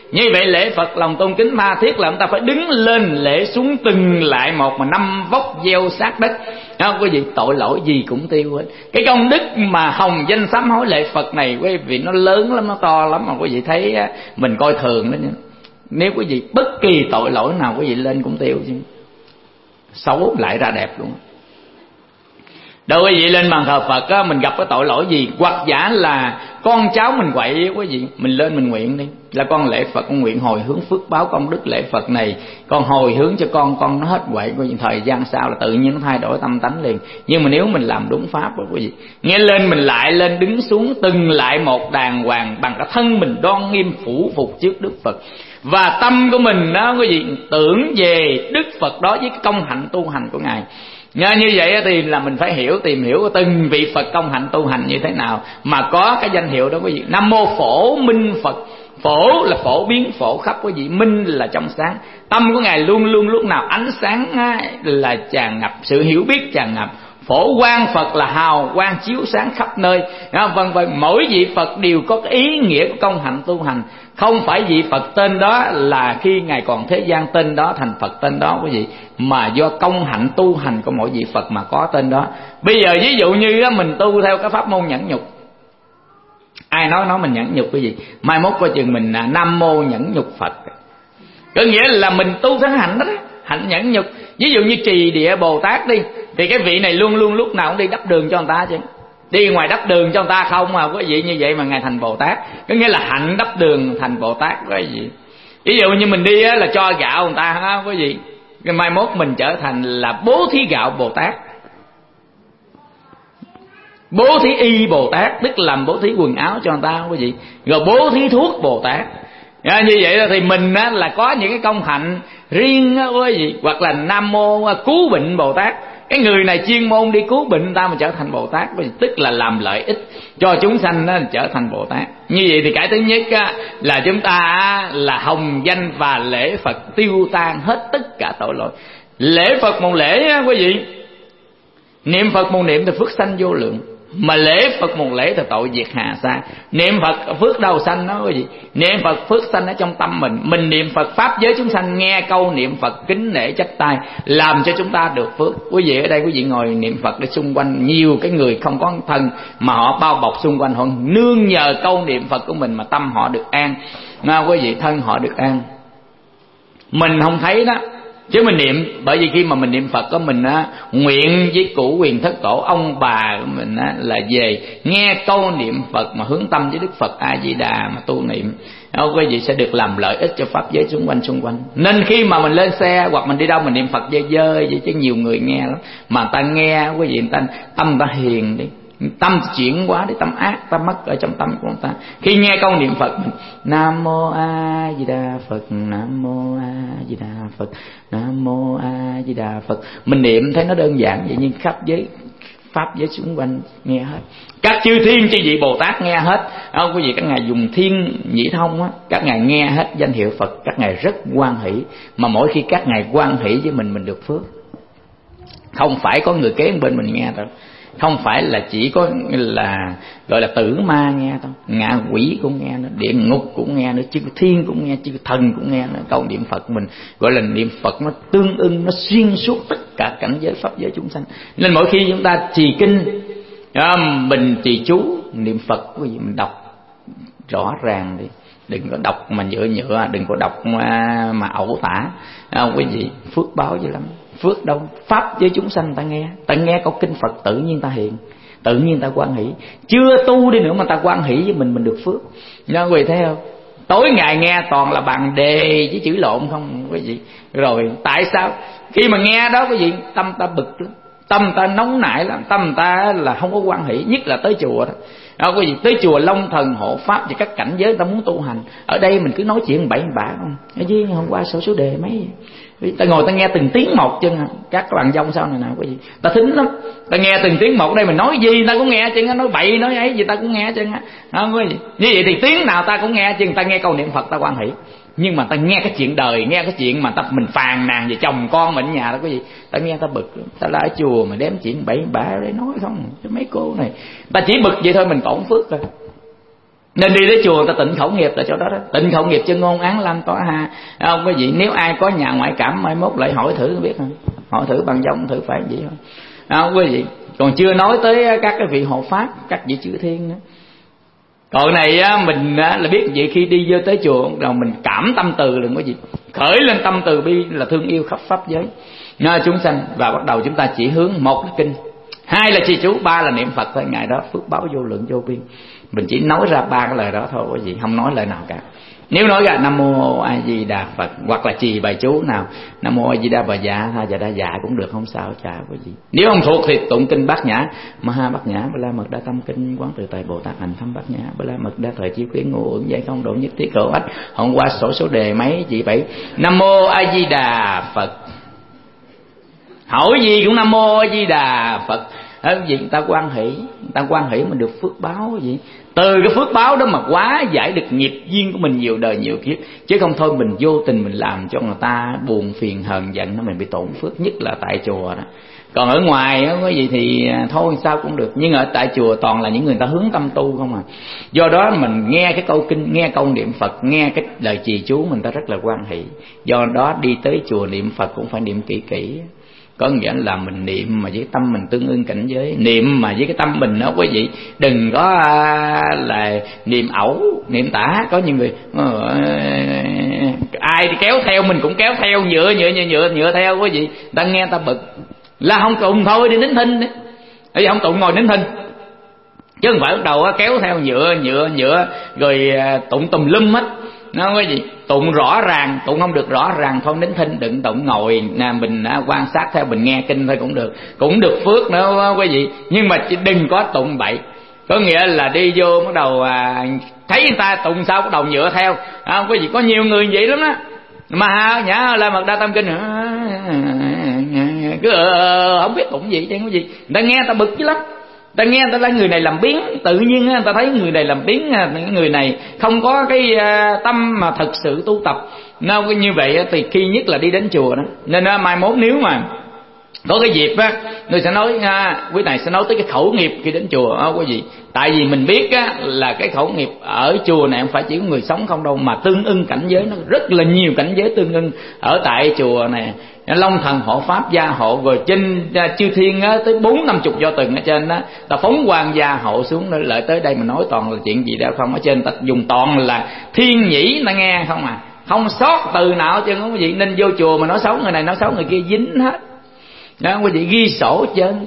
Như vậy lễ Phật lòng tôn kính tha thiết là chúng ta phải đứng lên lễ xuống từng lại một, mà 5 vóc gieo sát đất. Không, quý vị, tội lỗi gì cũng tiêu hết. Cái công đức mà hồng danh sám hối lễ Phật này quý vị, nó lớn lắm, nó to lắm, mà quý vị thấy mình coi thường đó nha. Nếu quý vị bất kỳ tội lỗi nào quý vị lên cũng tiêu chứ, xấu lại ra đẹp luôn. Đâu quý vị lên bàn thờ Phật á, mình gặp cái tội lỗi gì, hoặc giả là con cháu mình quậy quý vị, mình lên mình nguyện đi, là con lễ Phật, con nguyện hồi hướng phước báo công đức lễ Phật này, con hồi hướng cho con nó hết quậy, quý vị, thời gian sau là tự nhiên nó thay đổi tâm tánh liền. Nhưng mà nếu mình làm đúng pháp đó quý vị, nghe lên mình lại lên đứng xuống từng lại một đàng hoàng, bằng cả thân mình đoan nghiêm phủ phục trước Đức Phật, và tâm của mình đó quý vị tưởng về Đức Phật đó với cái công hạnh tu hành của Ngài. Như vậy thì là mình phải tìm hiểu từng vị Phật công hạnh tu hành như thế nào mà có cái danh hiệu đó quý vị. Nam mô Phổ Minh Phật. Phổ là phổ biến, phổ khắp quý vị, minh là trong sáng. Tâm của Ngài luôn luôn lúc nào ánh sáng là tràn ngập, sự hiểu biết tràn ngập. Phổ quang Phật là hào quang chiếu sáng khắp nơi, vân vân. Mỗi vị Phật đều có cái ý nghĩa của công hạnh tu hành. Không phải vị Phật tên đó là khi Ngài còn thế gian tên đó thành Phật tên đó quý vị, mà do công hạnh tu hành của mỗi vị Phật mà có tên đó. Bây giờ ví dụ như mình tu theo cái pháp môn nhẫn nhục, ai nói mình nhẫn nhục quý vị, mai mốt coi chừng mình Nam mô nhẫn nhục Phật, có nghĩa là mình tuทั้ng hạnh đó, hạnh nhẫn nhục. Ví dụ như Trì Địa Bồ Tát đi, thì cái vị này luôn luôn lúc nào cũng đi đắp đường cho người ta chứ, đi ngoài đắp đường cho người ta không mà quý vị, như vậy mà Ngài thành Bồ Tát, có nghĩa là hạnh đắp đường thành Bồ Tát quý vị. Ví dụ như mình đi là cho gạo người ta ha quý vị, cái mai mốt mình trở thành là bố thí gạo Bồ Tát, bố thí y Bồ Tát, tức làm bố thí quần áo cho người ta quý vị, rồi bố thí thuốc Bồ Tát. Như vậy thì mình là có những cái công hạnh riêng quý vị. Hoặc là Nam mô cứu bệnh Bồ Tát, cái người này chuyên môn đi cứu bệnh người ta mà trở thành Bồ Tát, tức là làm lợi ích cho chúng sanh đó, trở thành Bồ Tát. Như vậy thì cái thứ nhất là chúng ta là hồng danh và lễ Phật tiêu tan hết tất cả tội lỗi. Lễ Phật một lễ quý vị, niệm Phật một niệm thì phước sanh vô lượng, mà lễ Phật một lễ thì tội diệt hà sa. Niệm Phật phước đâu sanh đó quý vị, niệm Phật phước sanh ở trong tâm mình niệm Phật pháp giới chúng sanh nghe câu niệm Phật kính nể chắp tay, làm cho chúng ta được phước. Quý vị ở đây quý vị ngồi niệm Phật để xung quanh nhiều cái người không có thân mà họ bao bọc xung quanh, họ nương nhờ câu niệm Phật của mình mà tâm họ được an, quý vị, thân họ được an. Mình không thấy đó, chứ mình niệm, bởi vì khi mà mình niệm Phật có mình nguyện với cụ quyền thất tổ ông bà của mình là về nghe câu niệm Phật mà hướng tâm với Đức Phật A Di Đà mà tu niệm, quý vị sẽ được làm lợi ích cho pháp giới xung quanh. Nên khi mà mình lên xe hoặc mình đi đâu mình niệm Phật dơi vậy, chứ nhiều người nghe lắm mà ta nghe quý vị, người ta tâm ta hiền đi, tâm chuyển quá đi, tâm ác ta mất ở trong tâm của người ta. Khi nghe câu niệm Phật mình Nam mô A Di Đà Phật, Nam mô A Di Đà Phật, Nam mô A Di Đà Phật, mình niệm thấy nó đơn giản vậy, nhưng khắp giới pháp giới xung quanh nghe hết. Các chư thiên chư vị Bồ Tát nghe hết. Quý vị, các ngài dùng thiên nhĩ thông á, các ngài nghe hết danh hiệu Phật, các ngài rất hoan hỷ. Mà mỗi khi các ngài hoan hỷ với mình được phước. Không phải có người kế bên mình nghe đâu, không phải là chỉ có là gọi là tử ma nghe đâu, ngạ quỷ cũng nghe nữa, địa ngục cũng nghe nữa, chư thiên cũng nghe, chư thần cũng nghe nữa. Câu niệm Phật mình gọi là niệm Phật nó tương ưng, nó xuyên suốt tất cả cảnh giới pháp giới chúng sanh. Nên mỗi khi chúng ta trì kinh, mình trì chú niệm Phật, quý vị mình đọc rõ ràng đi, đừng có đọc mà nhựa, đừng có đọc mà ẩu tả. Quý vị, phước báo dữ lắm. Phước đâu, pháp với chúng sanh ta nghe câu kinh Phật tự nhiên ta hiền, tự nhiên ta hoan hỷ. Chưa tu đi nữa mà ta hoan hỷ với mình được phước. Nha quý vị thấy không? Tối ngày nghe toàn là bàn đề với chữ lộn không quý vị. Rồi tại sao? Khi mà nghe đó quý vị, tâm ta bực lắm, tâm ta nóng nảy lắm, tâm ta là không có hoan hỷ, nhất là tới chùa đó. Quý vị tới chùa Long Thần hộ pháp và các cảnh giới ta muốn tu hành, ở đây mình cứ nói chuyện bậy bạ không. Cái gì hôm qua số đề mấy ta ngồi ta nghe từng tiếng một chân, các bạn dông sau này nào quý vị, ta thính lắm, ta nghe từng tiếng một. Đây mình nói gì ta cũng nghe chân, nói bậy nói ấy gì ta cũng nghe chân, không quý vị. Như vậy thì tiếng nào ta cũng nghe chân, ta nghe câu niệm Phật ta hoan hỷ. Nhưng mà ta nghe cái chuyện đời, nghe cái chuyện mà mình phàn nàn về chồng con mình ở nhà đó quý vị, ta nghe ta bực. Ta lại ở chùa mà đếm chuyện bậy bạ để nói không, cho mấy cô này ta chỉ bực vậy thôi mình tổn phước rồi. Nên đi tới chùa người ta tịnh khẩu nghiệp là chỗ đó đó. Tịnh khẩu nghiệp chân ngôn án lam tỏa ha. Không quý vị, nếu ai có nhà ngoại cảm mai mốt lại hỏi thử biết không? Hỏi thử bằng giống thử phải gì không? Không quý vị. Còn chưa nói tới các cái vị hộ pháp, các vị chư thiên nữa. Còn này mình là biết vậy, khi đi vô tới chùa rồi mình cảm tâm từ đừng có gì, khởi lên tâm từ bi là thương yêu khắp pháp giới chúng sanh, và bắt đầu chúng ta chỉ hướng một là kinh, hai là trì chú, ba là niệm Phật thôi. Ngày đó phước báo vô lượng vô biên. Mình chỉ nói ra ba cái lời đó thôi quý vị, không nói lời nào cả. Nếu nói ra Nam Mô A Di Đà Phật hoặc là trì bài chú nào Nam Mô A Di Đà Bà Dạ Tha Dạ Đa Dạ cũng được, không sao chả quý vị. Nếu không thuộc thì tụng kinh Bát Nhã, Ma Bát Nhã Ba La Mật Đa Tâm Kinh, Quán Tự Tại Bồ Tát Hạnh Thâm Bát Nhã Ba La Mật Đa Thời Chi Khuyến Ngũ Uẩn Giải Không Độ Nhất Thiết Khổ Ách. Hôm qua số đề mấy chị bảy Nam Mô A Di Đà Phật, hỏi gì cũng Nam Mô A Di Đà Phật. Gì người ta quan hỷ mình được phước báo gì. Từ cái phước báo đó mà quá giải được nghiệp duyên của mình nhiều đời nhiều kiếp. Chứ không thôi mình vô tình mình làm cho người ta buồn phiền hờn giận, nó mình bị tổn phước, nhất là tại chùa đó. Còn ở ngoài cái gì thì thôi sao cũng được, nhưng ở tại chùa toàn là những người ta hướng tâm tu không à. Do đó mình nghe cái câu kinh, nghe câu niệm Phật, nghe cái lời trì chú mình ta rất là quan hỷ. Do đó đi tới chùa niệm Phật cũng phải niệm kỹ kỹ. Có nghĩa là mình niệm mà với tâm mình tương ưng cảnh giới, niệm mà với cái tâm mình đó quý vị, đừng có là niệm ẩu, niệm tả. Có những người ai đi kéo theo mình cũng kéo theo, nhựa theo quý vị, ta nghe ta bực. Là không tụng thôi đi nín thinh, bây giờ không tụng ngồi nín thinh, chứ không phải bắt đầu kéo theo nhựa rồi tụng tùm lum hết. Nó quý vị, tụng rõ ràng, tụng không được rõ ràng thôi nín thinh, đừng tụng ngồi nè, mình quan sát theo, mình nghe kinh thôi cũng được phước nữa quý vị. Nhưng mà đừng có tụng bậy. Có nghĩa là đi vô bắt đầu thấy người ta tụng sao bắt đầu nhựa theo. Quý vị, có nhiều người vậy lắm đó. Mà Nhã La Mật Đa Tâm Kinh cứ không biết tụng gì chứ quý vị. Người ta nghe ta bực chứ lắm. Ta nghe ta thấy người này làm biến, tự nhiên ta thấy người này làm biến, người này không có cái tâm mà thực sự tu tập. Nên như vậy thì khi nhất là đi đến chùa đó. Nên mai mốt nếu mà có cái dịp á, người sẽ nói quý này sẽ nói tới cái khẩu nghiệp khi đến chùa quý vị. Tại vì mình biết là cái khẩu nghiệp ở chùa này không phải chỉ có người sống không đâu, mà tương ưng cảnh giới, nó rất là nhiều cảnh giới tương ưng ở tại chùa này. Long Thần Hộ Pháp gia hộ, rồi trên chư thiên tới 40-50 do từng ở trên đó, ta phóng quang gia hộ xuống. Lại tới đây mà nói toàn là chuyện gì đó không, ở trên ta dùng toàn là thiên nhĩ ta nghe không à, không sót từ nào chứ không quý vị. Nên vô chùa mà nói xấu người này nói xấu người kia dính hết đó quý vị, ghi sổ chân.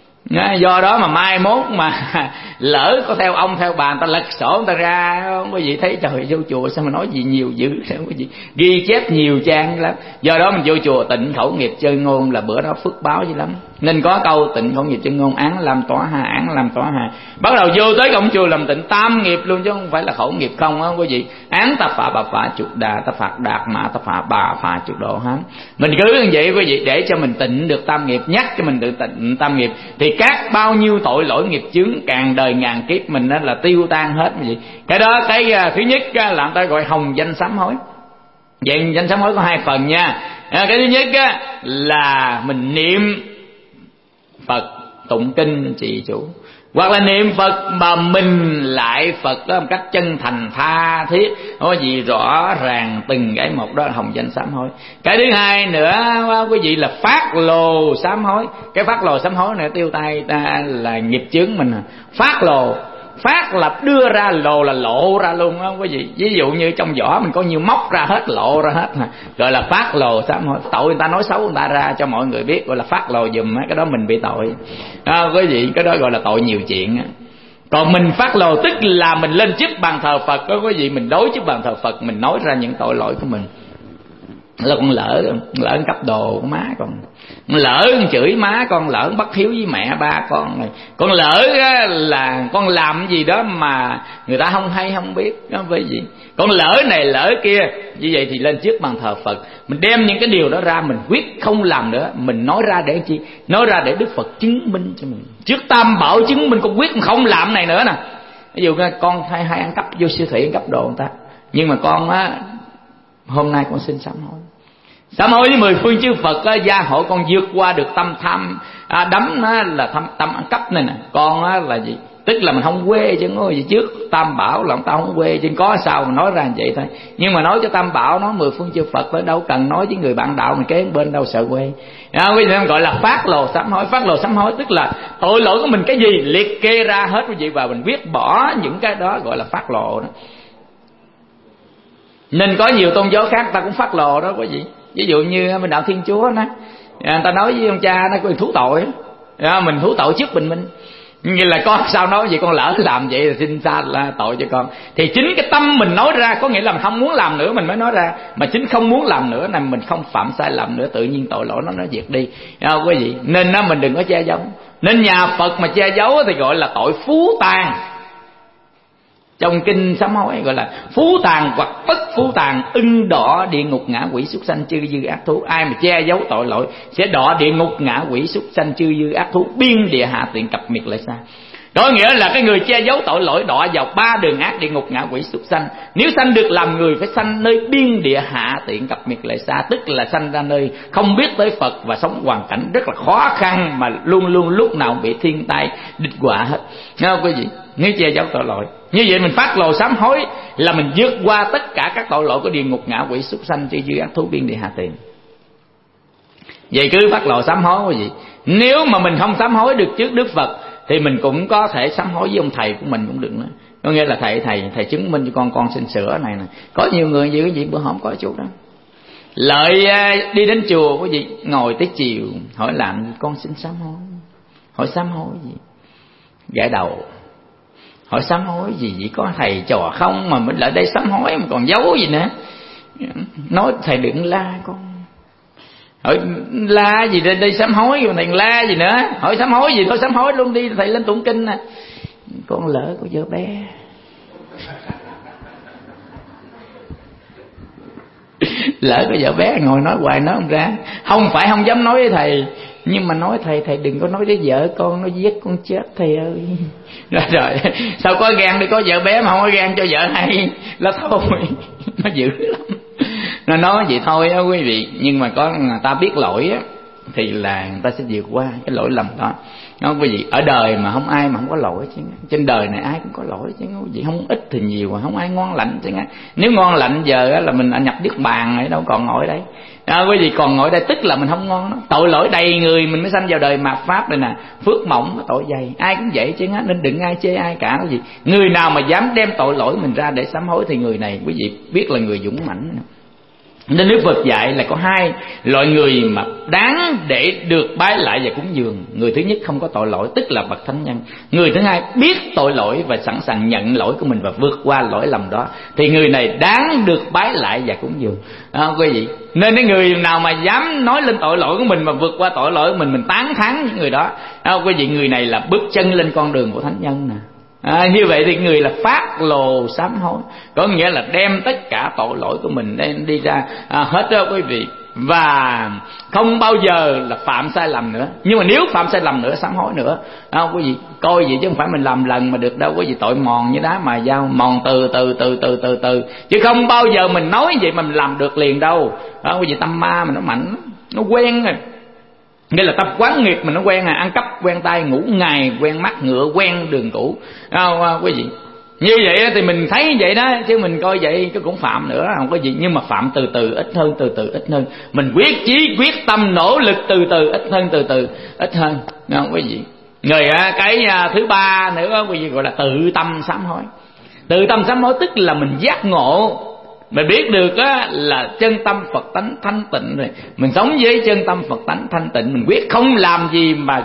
Do đó mà mai mốt mà lỡ có theo ông theo bà, người ta lật sổ người ta ra, quý vị thấy trời, vô chùa sao mà nói gì nhiều dữ quý vị, ghi chép nhiều trang lắm. Do đó mình vô chùa tịnh khẩu nghiệp chân ngôn là bữa đó phước báo dữ lắm. Nên có câu tịnh khẩu nghiệp chân ngôn án làm tỏa hà, án làm tỏa hà. Bắt đầu vô tới cổng chùa làm tịnh tam nghiệp luôn, chứ không phải là khẩu nghiệp không á quý vị. Án ta phạ bà phạ chuột đà, ta phạt đạt mã, ta phạ bà phạ chuột độ hám. Mình cứ như vậy quý vị, để cho mình tịnh được tam nghiệp, nhắc cho mình được tịnh tam nghiệp, thì các bao nhiêu tội lỗi nghiệp chướng càng đời ngàn kiếp mình là tiêu tan hết quý vị. Cái đó cái thứ nhất là người ta gọi hồng danh sám hối. Vậy danh sám hối có hai phần nha. Cái thứ nhất là mình niệm Phật, tụng kinh trì chú, hoặc là niệm Phật mà mình lại Phật đó một cách chân thành tha thiết, có gì rõ ràng từng cái một, đó là hồng danh sám hối. Cái thứ hai nữa quý vị là phát lồ sám hối. Cái phát lồ sám hối này tiêu tay ta là nghiệp chướng mình. Phát lồ, phát là đưa ra, lồ là lộ ra luôn đó quý vị. Ví dụ như trong vỏ mình có nhiều móc ra hết, lộ ra hết, gọi là phát lồ sám hối. Tội người ta nói xấu người ta ra cho mọi người biết, gọi là phát lồ giùm, cái đó mình bị tội quý vị. Cái đó gọi là tội nhiều chuyện. Còn mình phát lồ tức là mình lên chức bàn thờ Phật đó quý vị, mình đối chức bàn thờ Phật, mình nói ra những tội lỗi của mình. Là con lỡ cắp đồ của má con, lỡ chửi má con, lỡ bất hiếu với mẹ ba con này, con lỡ là con làm gì đó mà người ta không hay không biết đó quý vị. Con lỡ này lỡ kia, như vậy thì lên trước bàn thờ Phật, mình đem những cái điều đó ra, mình quyết không làm nữa. Mình nói ra để chi? Nói ra để Đức Phật chứng minh cho mình, trước Tam Bảo chứng minh con quyết không làm này nữa nè. Ví dụ con hay ăn cắp, vô siêu thị ăn cắp đồ người ta, nhưng mà con hôm nay con xin sám hối. Sám hối với 10 phương chư Phật gia hộ con vượt qua được tâm tham đắm là tâm ăn cắp này nè. Con là gì? Tức là mình không quê chứ ngồi gì trước Tam Bảo là ông ta không quê chứ có sao mà nói ra vậy thôi. Nhưng mà nói cho Tam Bảo, nói mười phương chư Phật tới đâu cần nói với người bạn đạo mình kế bên đâu sợ quê. Quý vị gọi là phát lộ sám hối. Phát lộ sám hối tức là tội lỗi của mình cái gì liệt kê ra hết quý vị, và mình biết bỏ những cái đó gọi là phát lộ đó. Nên có nhiều tôn giáo khác ta cũng phát lộ đó quý vị. Ví dụ như bên đạo Thiên Chúa đó, người ta nói với ông cha nó có thú tội đó, mình thú tội trước mình như là con sao nói vậy, con lỡ làm vậy thì xin xa là tội cho con. Thì chính cái tâm mình nói ra có nghĩa là mình không muốn làm nữa mình mới nói ra, mà chính không muốn làm nữa là mình không phạm sai lầm nữa, tự nhiên tội lỗi nó diệt đi quý vị. Nên mình đừng có che giấu. Nên nhà Phật mà che giấu thì gọi là tội phú tàn. Trong kinh sám hối gọi là phú tàn hoặc bất phú tàn, ưng đọa địa ngục ngạ quỷ súc sanh chư dư ác thú. Ai mà che giấu tội lỗi sẽ đọa địa ngục ngạ quỷ súc sanh chư dư ác thú, biên địa hạ tiện cập miệt lợi xa. Có nghĩa là cái người che giấu tội lỗi đọa vào 3 đường ác địa ngục ngạ quỷ súc sanh. Nếu sanh được làm người phải sanh nơi biên địa hạ tiện cập miệt lợi xa, tức là sanh ra nơi không biết tới Phật và sống hoàn cảnh rất là khó khăn, mà luôn luôn lúc nào bị thiên tai địch họa hết. Nghe không quý vị? Nếu che giấu tội lỗi như vậy, mình phát lộ sám hối là mình vượt qua tất cả các tội lỗi của địa ngục ngạ quỷ súc sanh chư dư ác thú, biên địa hạ tiện. Vậy cứ phát lộ sám hối quý vị. Nếu mà mình không sám hối được trước Đức Phật thì mình cũng có thể sám hối với ông thầy của mình cũng được nữa. Có nghĩa là thầy chứng minh cho con xin sửa này nè. Có nhiều người như cái gì bữa hổm có chút đó. Lợi đi đến chùa quý vị, ngồi tới chiều hỏi làm gì, con xin sám hối. Hỏi sám hối gì? Gãi đầu. Hỏi sám hối gì vậy, có thầy trò không mà mình lại đây sám hối mà còn giấu gì nữa. Nói thầy đừng la con. Hỏi la gì đây sám hối mà thầy la gì nữa. Hỏi sám hối gì thôi sám hối luôn đi, thầy lên tụng kinh nè. Con lỡ có vợ bé. Lỡ có vợ bé ngồi nói hoài nói không ra. Không phải không dám nói với thầy, nhưng mà nói thầy đừng có nói với vợ con, nó giết con chết thầy ơi. Rồi sao có gan đi, có vợ bé mà không có gan cho vợ hay là thôi. Nó dữ lắm. Nó nói vậy thôi á quý vị. Nhưng mà có người ta biết lỗi á thì là người ta sẽ vượt qua cái lỗi lầm đó. Nó quý vị, ở đời mà không ai mà không có lỗi chứ. Trên đời này ai cũng có lỗi chứ quý vị, không ít thì nhiều mà không ai ngon lành chứ. Nếu ngon lành giờ là mình nhập niết bàn rồi, đâu còn ngồi đây. Quý vị còn ngồi đây tức là mình không ngon đó. Tội lỗi đầy người mình mới sanh vào đời mạt pháp đây nè. Phước mỏng tội dày, ai cũng vậy chứ. Nên đừng ai chê ai cả quý vị. Người nào mà dám đem tội lỗi mình ra để sám hối thì người này quý vị biết là người dũng mãnh. Nên Đức Phật dạy là có 2 loại người mà đáng để được bái lại và cúng dường. Người thứ nhất không có tội lỗi, tức là bậc thánh nhân. Người thứ hai biết tội lỗi và sẵn sàng nhận lỗi của mình và vượt qua lỗi lầm đó, thì người này đáng được bái lại và cúng dường. Quý vị, nên cái người nào mà dám nói lên tội lỗi của mình và vượt qua tội lỗi của mình tán thán những người đó. Quý vị, người này là bước chân lên con đường của thánh nhân nè. Như vậy thì người là phát lộ sám hối, có nghĩa là đem tất cả tội lỗi của mình đem đi ra hết đó quý vị, và không bao giờ là phạm sai lầm nữa. Nhưng mà nếu phạm sai lầm nữa sám hối nữa quý vị coi vậy chứ không phải mình làm lần mà được đâu quý vị. Tội mòn như đá mài dao, mòn từ từ chứ không bao giờ mình nói vậy mà mình làm được liền đâu. Quý vị, tâm ma mà nó mạnh, nó quen rồi. Nghĩa là tập quán nghiệp mình nó quen ăn cắp quen tay, ngủ ngày quen mắt ngựa, quen đường cũ. Quý vị, như vậy thì mình thấy vậy đó, chứ mình coi vậy chứ cũng phạm nữa không có gì. Nhưng mà phạm từ từ ít hơn, từ từ ít hơn. Mình quyết chí quyết tâm nỗ lực từ từ ít hơn, từ từ ít hơn, không quý vị. Rồi cái thứ 3 nữa quý vị gọi là tự tâm sám hối. Tự tâm sám hối tức là mình giác ngộ, mình biết được á là chân tâm Phật tánh thanh tịnh rồi, mình sống với chân tâm Phật tánh thanh tịnh, mình quyết không làm gì mà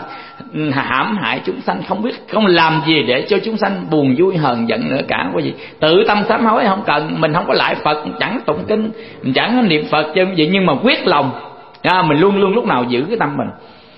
hãm hại chúng sanh, không làm gì để cho chúng sanh buồn vui hờn giận nữa cả quý vị. Tự tâm sám hối không cần, mình không có lại Phật, chẳng tụng kinh, mình chẳng niệm Phật chứ vậy, nhưng mà quyết lòng mình luôn luôn lúc nào giữ cái tâm mình,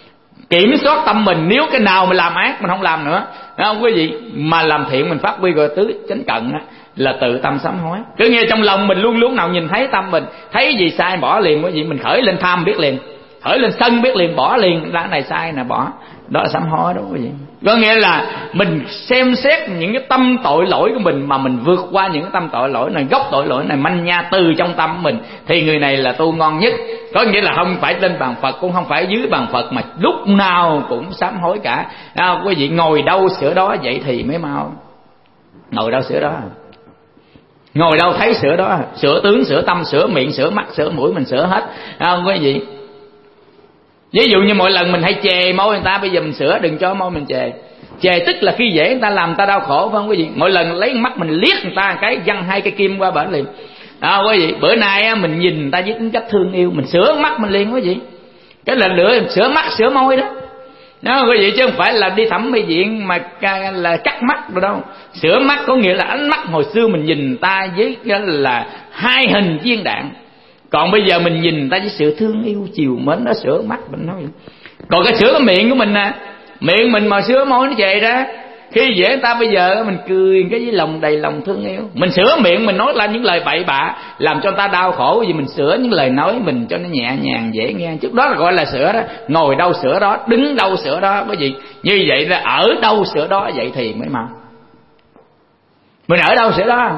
kiểm soát tâm mình. Nếu cái nào mình làm ác mình không làm nữa, không quý vị, mà làm thiện mình phát huy gọi tứ chánh cận á, là tự tâm sám hối. Cứ nghe trong lòng mình luôn luôn nào nhìn thấy tâm mình, thấy gì sai bỏ liền quý vị. Mình khởi lên tham biết liền, khởi lên sân biết liền, bỏ liền, cái này sai nè bỏ. Đó là sám hối đó quý vị. Có nghĩa là mình xem xét những cái tâm tội lỗi của mình, mà mình vượt qua những cái tâm tội lỗi này, gốc tội lỗi này manh nha từ trong tâm mình, thì người này là tu ngon nhất. Có nghĩa là không phải lên bàn Phật, cũng không phải dưới bàn Phật, mà lúc nào cũng sám hối cả. Quý vị ngồi đâu sửa đó, vậy thì mới mau. Ngồi đâu sửa đó, ngồi đâu thấy sửa đó. Sửa tướng, sửa tâm, sửa miệng, sửa mắt, sửa mũi, mình sửa hết. Quý vị, ví dụ như mỗi lần mình hay chề môi người ta, bây giờ mình sửa, đừng cho môi mình chề. Chề tức là khi dễ người ta làm người ta đau khổ, phải không quý vị? Mỗi lần lấy mắt mình liếc người ta cái, văng 2 cây kim qua bển liền. Quý vị, bữa nay mình nhìn người ta với tính cách thương yêu, mình sửa mắt mình liền quý vị. Cái lần nữa sửa mắt sửa môi đó. Quý vị, chứ không phải là đi thẩm mỹ viện mà là cắt mắt rồi đâu. Sửa mắt có nghĩa là ánh mắt hồi xưa mình nhìn người ta với là 2 hình viên đạn, còn bây giờ mình nhìn người ta với sự thương yêu chiều mến, đó sửa mắt mình nói. Còn cái sửa cái miệng của mình nè, miệng mình mà sửa môi nó về ra, khi dễ người ta bây giờ mình cười cái với lòng đầy lòng thương yêu. Mình sửa miệng mình nói ra những lời bậy bạ làm cho người ta đau khổ, vì mình sửa những lời nói mình cho nó nhẹ nhàng dễ nghe, trước đó là gọi là sửa đó. Ngồi đâu sửa đó, đứng đâu sửa đó quý vị. Như vậy là ở đâu sửa đó, vậy thì mới mau. Mình ở đâu sửa đó.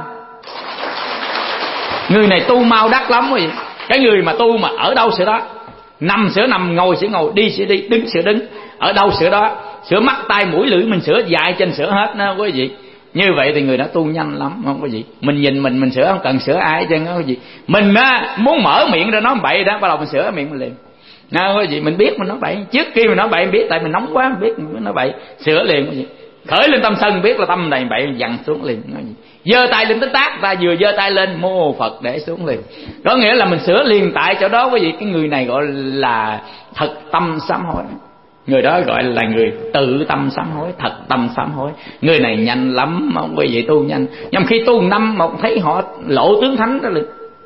Người này tu mau đắc lắm quý vị. Cái người mà tu mà ở đâu sửa đó, nằm sửa nằm, ngồi sửa ngồi, đi sửa đi, đứng sửa đứng, ở đâu sửa đó. Sửa mắt tai mũi lưỡi mình sửa, dài trên sửa hết đó quý vị. Như vậy thì người đó tu nhanh lắm, không quý vị. Mình nhìn mình sửa, không cần sửa ai hết trơn đó quý vị. Mình muốn mở miệng ra nói bậy đó, bắt đầu mình sửa miệng mình liền. Quý vị, mình biết mình nói bậy, trước khi mình nói bậy mình biết, tại mình nóng quá mình biết mình nói bậy, sửa liền quý vị. Khởi lên tâm sân biết là tâm này bậy, dằn xuống liền. Giơ tay lên tới tác, ta vừa giơ tay lên mô Phật để xuống liền. Có nghĩa là mình sửa liền tại chỗ đó quý vị. Cái người này gọi là thật tâm sám hối. Người đó gọi là người tự tâm sám hối, thật tâm sám hối. Người này nhanh lắm, không quý vị, tu nhanh. Nhưng khi tu 1 năm mà thấy họ lộ tướng thánh đó liền.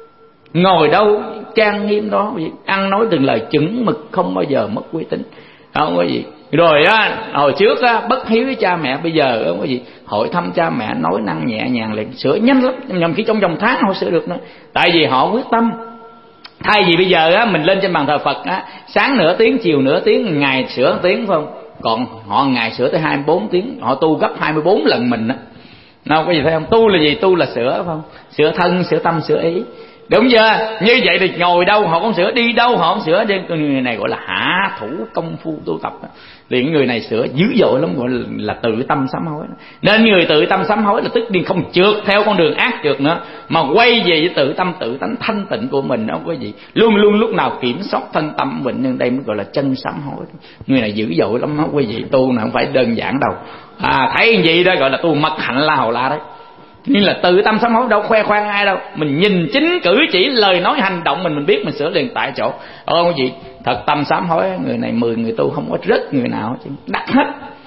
Ngồi đâu trang nghiêm đó quý vị. Ăn nói từng lời chuẩn mực, không bao giờ mất uy tín, không quý vị. Rồi hồi trước bất hiếu với cha mẹ, bây giờ quý vị hỏi thăm cha mẹ, nói năng nhẹ nhàng liền, sửa nhanh lắm. Nhằm khi trong vòng tháng họ sửa được nữa, tại vì họ quyết tâm. Thay vì bây giờ mình lên trên bàn thờ Phật sáng nửa tiếng, chiều nửa tiếng, ngày sửa 1 tiếng, phải không? Còn họ ngày sửa tới 24 tiếng, họ tu gấp 24 lần mình đó. Nào có gì thấy không? Tu là gì? Tu là sửa, phải không? Sửa thân, sửa tâm, sửa ý. Đúng chưa? Như vậy thì ngồi đâu họ cũng sửa, đi đâu họ cũng sửa. Người này gọi là hạ thủ công phu tu tập. Thì người này sửa dữ dội lắm, gọi là tự tâm sám hối. Nên người tự tâm sám hối là tức đi không trượt theo con đường ác trượt nữa, mà quay về với tự tâm tự tánh thanh tịnh của mình đó quý vị. Luôn luôn lúc nào kiểm soát thân tâm mình, nên đây mới gọi là chân sám hối. Người này dữ dội lắm đó quý vị, tu này không phải đơn giản đâu. Thấy gì đó gọi là tu mật hạnh la hầu la đấy. Nhưng là tự tâm sám hối đâu khoe khoang ai đâu. Mình nhìn chính cử chỉ, lời nói, hành động mình biết, mình sửa liền tại chỗ. Quý vị, thật tâm sám hối, người này 10 người tu không có rớt người nào chứ, đắc hết.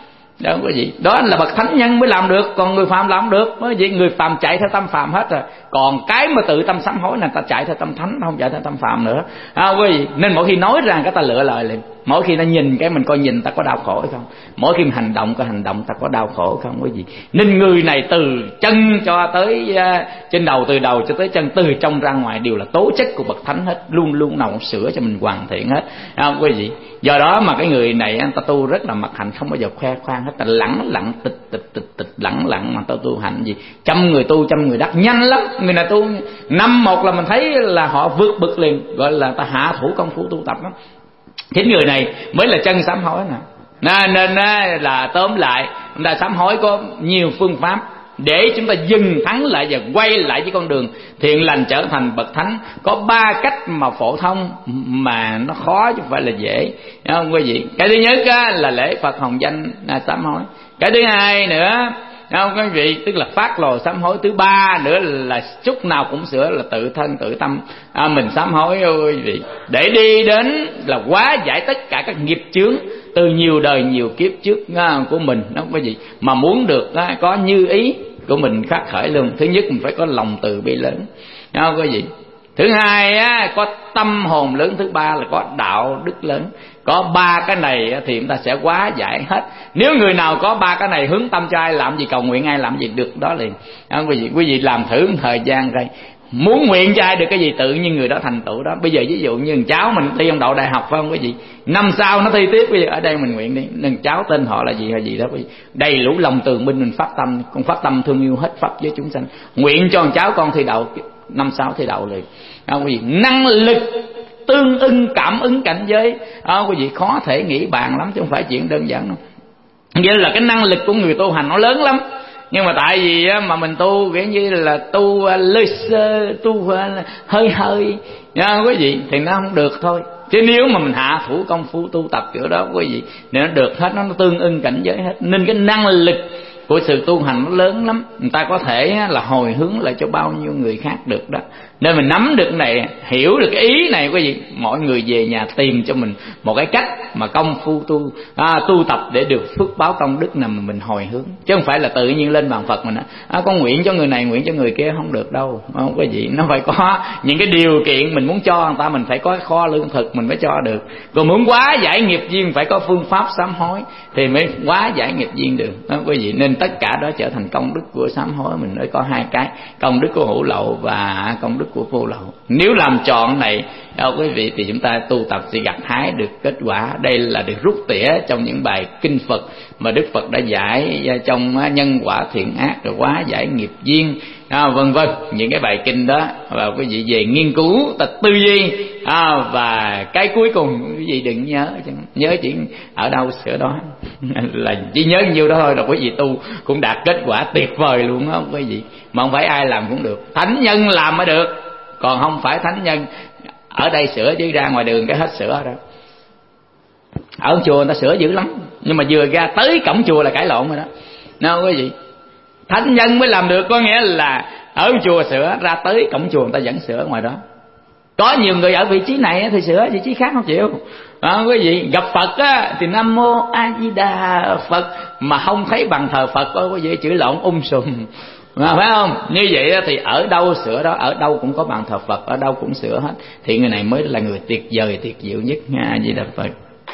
Đó quý vị, đó là bậc thánh nhân mới làm được, còn người phàm làm không được. Quý vị, người phàm chạy theo tâm phàm hết rồi. Còn cái mà tự tâm sám hối là ta chạy theo tâm thánh, không chạy theo tâm phàm nữa. Quý vị, nên mỗi khi nói ra cái ta lựa lời liền. Mỗi khi ta nhìn cái mình coi nhìn ta có đau khổ hay không, mỗi khi mình hành động coi hành động ta có đau khổ không quý vị. Nên người này từ chân cho tới trên đầu, từ đầu cho tới chân, từ trong ra ngoài đều là tố chất của bậc thánh hết, luôn luôn nào cũng sửa cho mình hoàn thiện hết, quý vị. Do đó mà cái người này ta tu rất là mật hạnh, không bao giờ khoe khoang hết, ta lẳng lặng tịch lẳng lặng mà ta tu hành gì. 100 người tu 100 người đắc, nhanh lắm. Người này tu năm một là mình thấy là họ vượt bậc liền, gọi là ta hạ thủ công phu tu tập lắm. Chính người này mới là chân sám hối nè. Nên là tóm lại, chúng ta sám hối có nhiều phương pháp để chúng ta dừng thắng lại và quay lại với con đường thiện lành trở thành bậc thánh. Có 3 cách mà phổ thông mà nó khó chứ không phải là dễ, không quý vị? Cái thứ nhất là lễ Phật hồng danh sám hối. Cái thứ hai nữa, không quý vị, tức là phát lò sám hối. Thứ 3 nữa là chút nào cũng sửa, là tự thân tự tâm mình sám hối quý vị, để đi đến là hóa giải tất cả các nghiệp chướng từ nhiều đời nhiều kiếp trước của mình đó quý vị. Mà muốn được có như ý của mình khắc khởi luôn. Thứ nhất mình phải có lòng từ bi lớn quý vị. Thứ hai có tâm hồn lớn. Thứ 3 là có đạo đức lớn. Có 3 cái này thì chúng ta sẽ hóa giải hết. Nếu người nào có 3 cái này, hướng tâm cho ai làm gì, cầu nguyện ai làm gì được đó liền. Quý vị làm thử một thời gian coi, muốn nguyện cho ai được cái gì tự nhiên người đó thành tựu đó. Bây giờ ví dụ như cháu mình thi ông đậu đại học phải không quý vị, năm sau nó thi tiếp, bây giờ ở đây mình nguyện đi, đừng cháu tên họ là gì hay gì đó, đầy đủ lòng từ bi mình phát tâm, con phát tâm thương yêu hết pháp với chúng sanh, nguyện cho cháu con thi đậu, năm sau thi đậu liền. Quý vị, năng lực tương ưng cảm ứng cảnh giới, quý vị khó thể nghĩ bàn lắm chứ không phải chuyện đơn giản đâu. Vậy là cái năng lực của người tu hành nó lớn lắm, nhưng mà tại vì mà mình tu kiểu như là tu lơi sơ, tu hơi hơi nha quý vị, thì nó không được thôi. Chứ nếu mà mình hạ thủ công phu tu tập kiểu đó quý vị, để nó được hết, nó tương ưng cảnh giới hết. Nên cái năng lực của sự tu hành nó lớn lắm, người ta có thể là hồi hướng lại cho bao nhiêu người khác được đó. Nên mình nắm được cái này, hiểu được cái ý này quý vị, mọi người về nhà tìm cho mình một cái cách mà công phu tu tập để được phước báo công đức nào mà mình hồi hướng, chứ không phải là tự nhiên lên bàn Phật mình con nguyện cho người này, nguyện cho người kia, không được đâu, không quý vị. Nó phải có những cái điều kiện, mình muốn cho người ta mình phải có kho lương thực mình mới cho được. Còn muốn quá giải nghiệp duyên phải có phương pháp sám hối thì mới quá giải nghiệp duyên được đó quý vị. Nên tất cả đó trở thành công đức của sám hối. Mình nói có hai cái, công đức của hữu lậu và công đức của vô lậu. Nếu làm trọn này quý vị thì chúng ta tu tập sẽ gặt hái được kết quả. Đây là được rút tỉa trong những bài kinh Phật mà Đức Phật đã giải trong nhân quả thiện ác, rồi quá giải nghiệp duyên, vân vân. Những cái bài kinh đó và quý vị về nghiên cứu, tư duy, và cái cuối cùng quý vị đừng nhớ chỉ ở đâu sửa đó là chỉ nhớ nhiêu đó thôi là quý vị tu cũng đạt kết quả tuyệt vời luôn đó quý vị. Mà không phải ai làm cũng được, thánh nhân làm mới được, còn không phải thánh nhân ở đây sửa chứ ra ngoài đường cái hết sửa đó. Ở chùa người ta sửa dữ lắm, nhưng mà vừa ra tới cổng chùa là cãi lộn rồi đó. Nào quý vị, thánh nhân mới làm được, có nghĩa là ở chùa sửa, ra tới cổng chùa người ta vẫn sửa ngoài đó. Có nhiều người ở vị trí này thì sửa, vị trí khác không chịu. Quý vị gặp Phật thì Nam Mô A Di Đà Phật, mà không thấy bằng thờ Phật quý vị chửi lộn sùm, phải không? Như vậy thì ở đâu sửa đó, ở đâu cũng có bàn thờ Phật, ở đâu cũng sửa hết, thì người này mới là người tuyệt vời tuyệt diệu nhất nha, Di Đà Phật.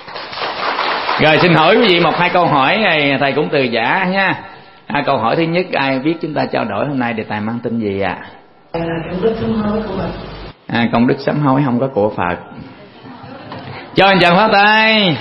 Rồi xin hỏi quý vị một hai câu hỏi này, thầy cũng từ giả nha. Câu hỏi thứ nhất, ai biết chúng ta trao đổi hôm nay đề tài mang tin gì ạ? Công đức sám hối của mình. Công đức sám hối không có của Phật. Cho anh chàng pháo tay.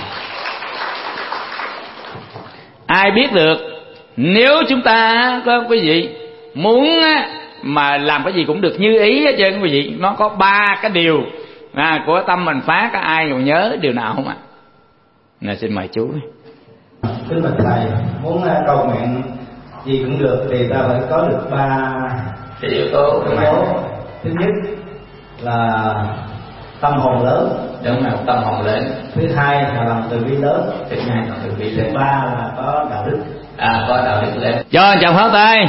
Ai biết được nếu chúng ta có quý vị muốn mà làm cái gì cũng được như ý hết trơn quý vị, nó có 3 cái điều của tâm mình phát, có ai còn nhớ điều nào không ạ? Nào xin mời chú. Kính bạch thầy, muốn cầu nguyện gì cũng được thì ta phải có được 3 cái yếu tố. Thứ nhất là tâm hồn lớn, đúng là tâm hồn lớn. thứ hai là lòng từ bi lớn, thứ hai là từ bi lớn. thứ ba là có đạo đức. Có đạo đức lớn. Cho chàng pháo tay.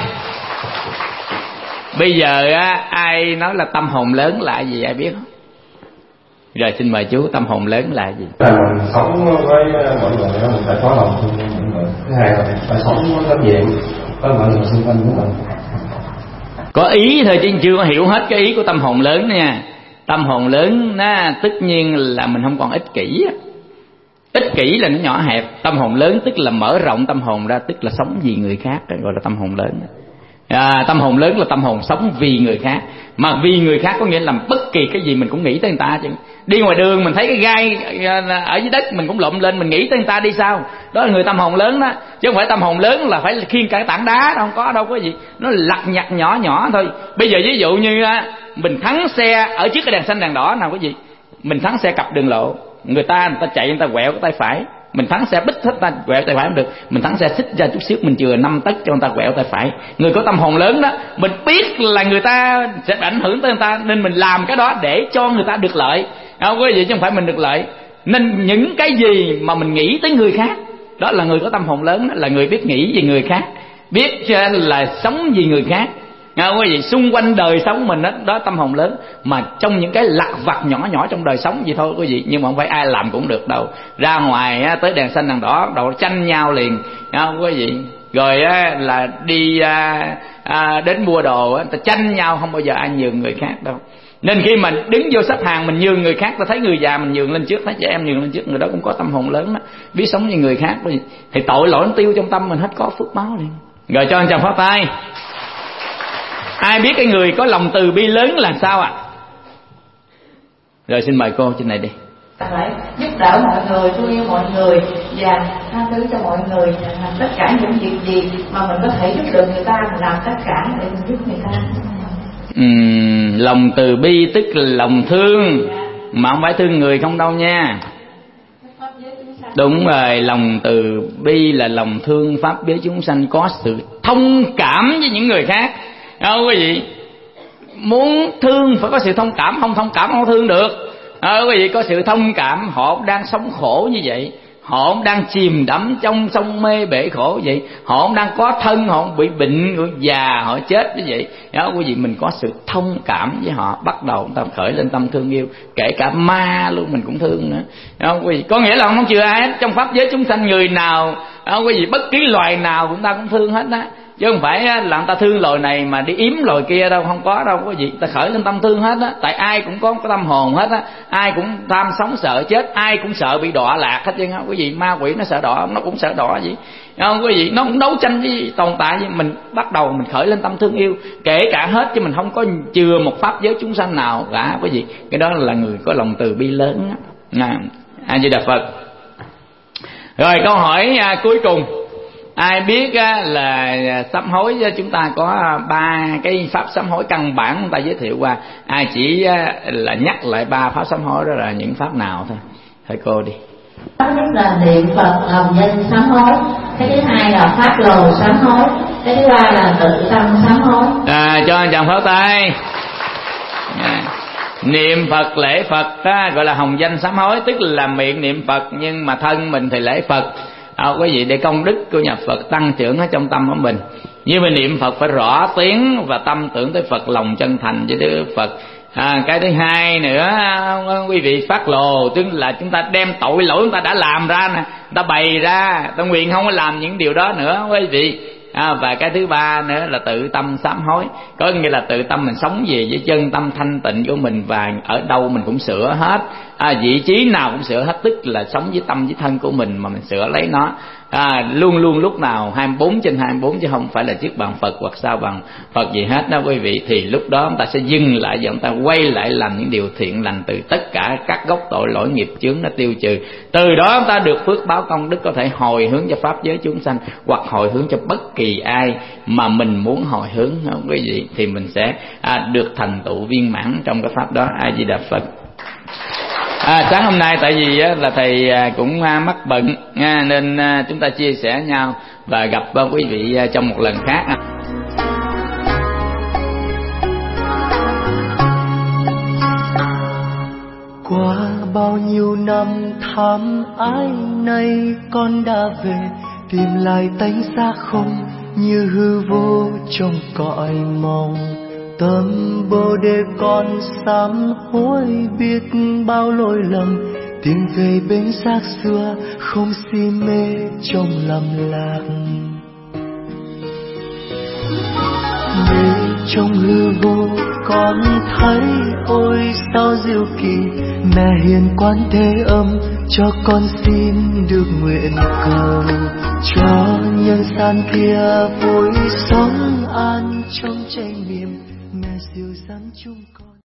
Bây giờ ai nói là tâm hồn lớn là gì ai biết không? Rồi xin mời chú, tâm hồn lớn là gì? Mình sống với mọi người đó, mình phải có lòng thương với mọi người. Thứ hai là phải sống trách nhiệm với mọi người xung quanh của mình. Có ý thôi chứ chưa có hiểu hết cái ý của tâm hồn lớn nha. Tâm hồn lớn tất nhiên là mình không còn ích kỷ. Ích kỷ là nó nhỏ hẹp. Tâm hồn lớn tức là mở rộng tâm hồn ra, tức là sống vì người khác, gọi là tâm hồn lớn. Tâm hồn lớn là tâm hồn sống vì người khác. Mà vì người khác có nghĩa là bất kỳ cái gì mình cũng nghĩ tới người ta chứ. Đi ngoài đường mình thấy cái gai ở dưới đất mình cũng lụm lên, mình nghĩ tới người ta đi sao. Đó là người tâm hồn lớn đó. Chứ không phải tâm hồn lớn là phải khiêng cả tảng đá, đâu có đâu có gì. Nó lặt nhặt nhỏ nhỏ thôi. Bây giờ ví dụ như mình thắng xe ở trước cái đèn xanh đèn đỏ nào, cái gì mình thắng xe cặp đường lộ, người ta chạy, người ta quẹo cái tay phải, mình thắng xe bích hết ta quẹo tay phải không được, mình thắng xe xích ra chút xíu mình chừa 5 tấc cho người ta quẹo tay phải. Người có tâm hồn lớn đó, mình biết là người ta sẽ ảnh hưởng tới người ta, nên mình làm cái đó để cho người ta được lợi, không có gì chứ không phải mình được lợi. Nên những cái gì mà mình nghĩ tới người khác, đó là người có tâm hồn lớn, đó là người biết nghĩ về người khác, biết là sống vì người khác. Quý vị, xung quanh đời sống mình đó tâm hồn lớn. Mà trong những cái lặt vặt nhỏ nhỏ trong đời sống vậy thôi quý vị, nhưng mà không phải ai làm cũng được đâu. Ra ngoài tới đèn xanh đèn đỏ đầu tranh nhau liền, quý vị. Rồi là đi đến mua đồ ta tranh nhau, không bao giờ ai nhường người khác đâu. Nên khi mình đứng vô xếp hàng mình nhường người khác, ta thấy người già mình nhường lên trước, thấy trẻ em nhường lên trước, người đó cũng có tâm hồn lớn đó, biết sống như người khác. Thì tội lỗi nó tiêu trong tâm mình hết, có phước báo liền. Rồi cho anh chàng pháo tay. Ai biết cái người có lòng từ bi lớn là sao ạ? Rồi xin mời cô trên này đi. Phải giúp đỡ mọi người, thương yêu mọi người và tha thứ cho mọi người, làm tất cả những việc gì mà mình có thể giúp được người ta, mình làm tất cả để mình giúp người ta. Lòng từ bi tức là lòng thương, mà không phải thương người không đâu nha. Đúng rồi, lòng từ bi là lòng thương pháp giới chúng sanh, có sự thông cảm với những người khác. Đâu quý vị, muốn thương phải có sự thông cảm, không thông cảm không thương được. Quý vị có sự thông cảm, họ đang sống khổ như vậy, họ đang chìm đắm trong sông mê bể khổ vậy, họ đang có thân, họ bị bệnh, họ già, họ chết như vậy. Đó, quý vị mình có sự thông cảm với họ, bắt đầu chúng ta khởi lên tâm thương yêu, kể cả ma luôn mình cũng thương nữa. Đó, quý vị có nghĩa là không chừa ai hết, trong pháp giới chúng sanh người nào, quý vị bất kỳ loài nào chúng ta cũng thương hết á. Chứ không phải là người ta thương loài này mà đi yếm loài kia đâu, không có đâu quý vị. Ta khởi lên tâm thương hết á, tại ai cũng có cái tâm hồn hết á, ai cũng tham sống sợ chết, ai cũng sợ bị đọa lạc hết trơn á quý vị. Ma quỷ nó sợ đọa, nó cũng sợ đọa gì không quý vị, nó cũng đấu tranh với tồn tại. Với mình bắt đầu mình khởi lên tâm thương yêu, kể cả hết, chứ mình không có chừa một pháp giới chúng sanh nào cả quý vị. Cái đó là người có lòng từ bi lớn á. A Di Đà Phật. Rồi câu hỏi cuối cùng, ai biết là sám hối chúng ta có 3 cái pháp sám hối căn bản chúng ta giới thiệu qua, ai chỉ là nhắc lại 3 pháp sám hối đó là những pháp nào thôi. Thầy cô đi. Thứ nhất là niệm Phật lòng danh sám hối, cái thứ hai là phát lồ sám hối, cái thứ ba là tự tâm sám hối. Cho anh chàng pháo tay. Niệm Phật lễ Phật gọi là hồng danh sám hối, tức là miệng niệm Phật nhưng mà thân mình thì lễ Phật. Quý vị, để công đức của nhà Phật tăng trưởng ở trong tâm của mình. Như mình niệm Phật phải rõ tiếng và tâm tưởng tới Phật, lòng chân thành với Đức Phật. Cái thứ hai nữa quý vị, phát lồ, tức là chúng ta đem tội lỗi chúng ta đã làm ra nè, ta bày ra, ta nguyện không có làm những điều đó nữa quý vị. Và cái thứ ba nữa là tự tâm sám hối, có nghĩa là tự tâm mình sống về với chân tâm thanh tịnh của mình, và ở đâu mình cũng sửa hết, vị trí nào cũng sửa hết, tức là sống với tâm với thân của mình mà mình sửa lấy nó. Luôn luôn lúc nào 24/24, chứ không phải là trước bàn Phật hoặc sau bàn Phật gì hết đó quý vị. Thì lúc đó chúng ta sẽ dừng lại và chúng ta quay lại làm những điều thiện lành, từ tất cả các gốc tội lỗi nghiệp chướng nó tiêu trừ. Từ đó chúng ta được phước báo công đức, có thể hồi hướng cho pháp giới chúng sanh, hoặc hồi hướng cho bất kỳ ai mà mình muốn hồi hướng không quý vị, thì mình sẽ được thành tựu viên mãn trong cái pháp đó. A Di Đà Phật. Sáng hôm nay tại vì là thầy cũng mắc bận nên chúng ta chia sẻ nhau và gặp quý vị trong một lần khác. Qua bao nhiêu năm thăm ái nay, con đã về tìm lại tánh xác không như hư vô trong cõi mong. Tâm bồ đề con sám hối, biết bao lỗi lầm, tìm về bên xác xưa không si mê trong lầm lạc. Để trong hư vô con thấy ôi sao diệu kỳ, mẹ hiền Quan Thế Âm cho con xin được nguyện cầu, cho nhân gian kia vui sống an trong chánh niệm, mẹ dìu dắt chúng con.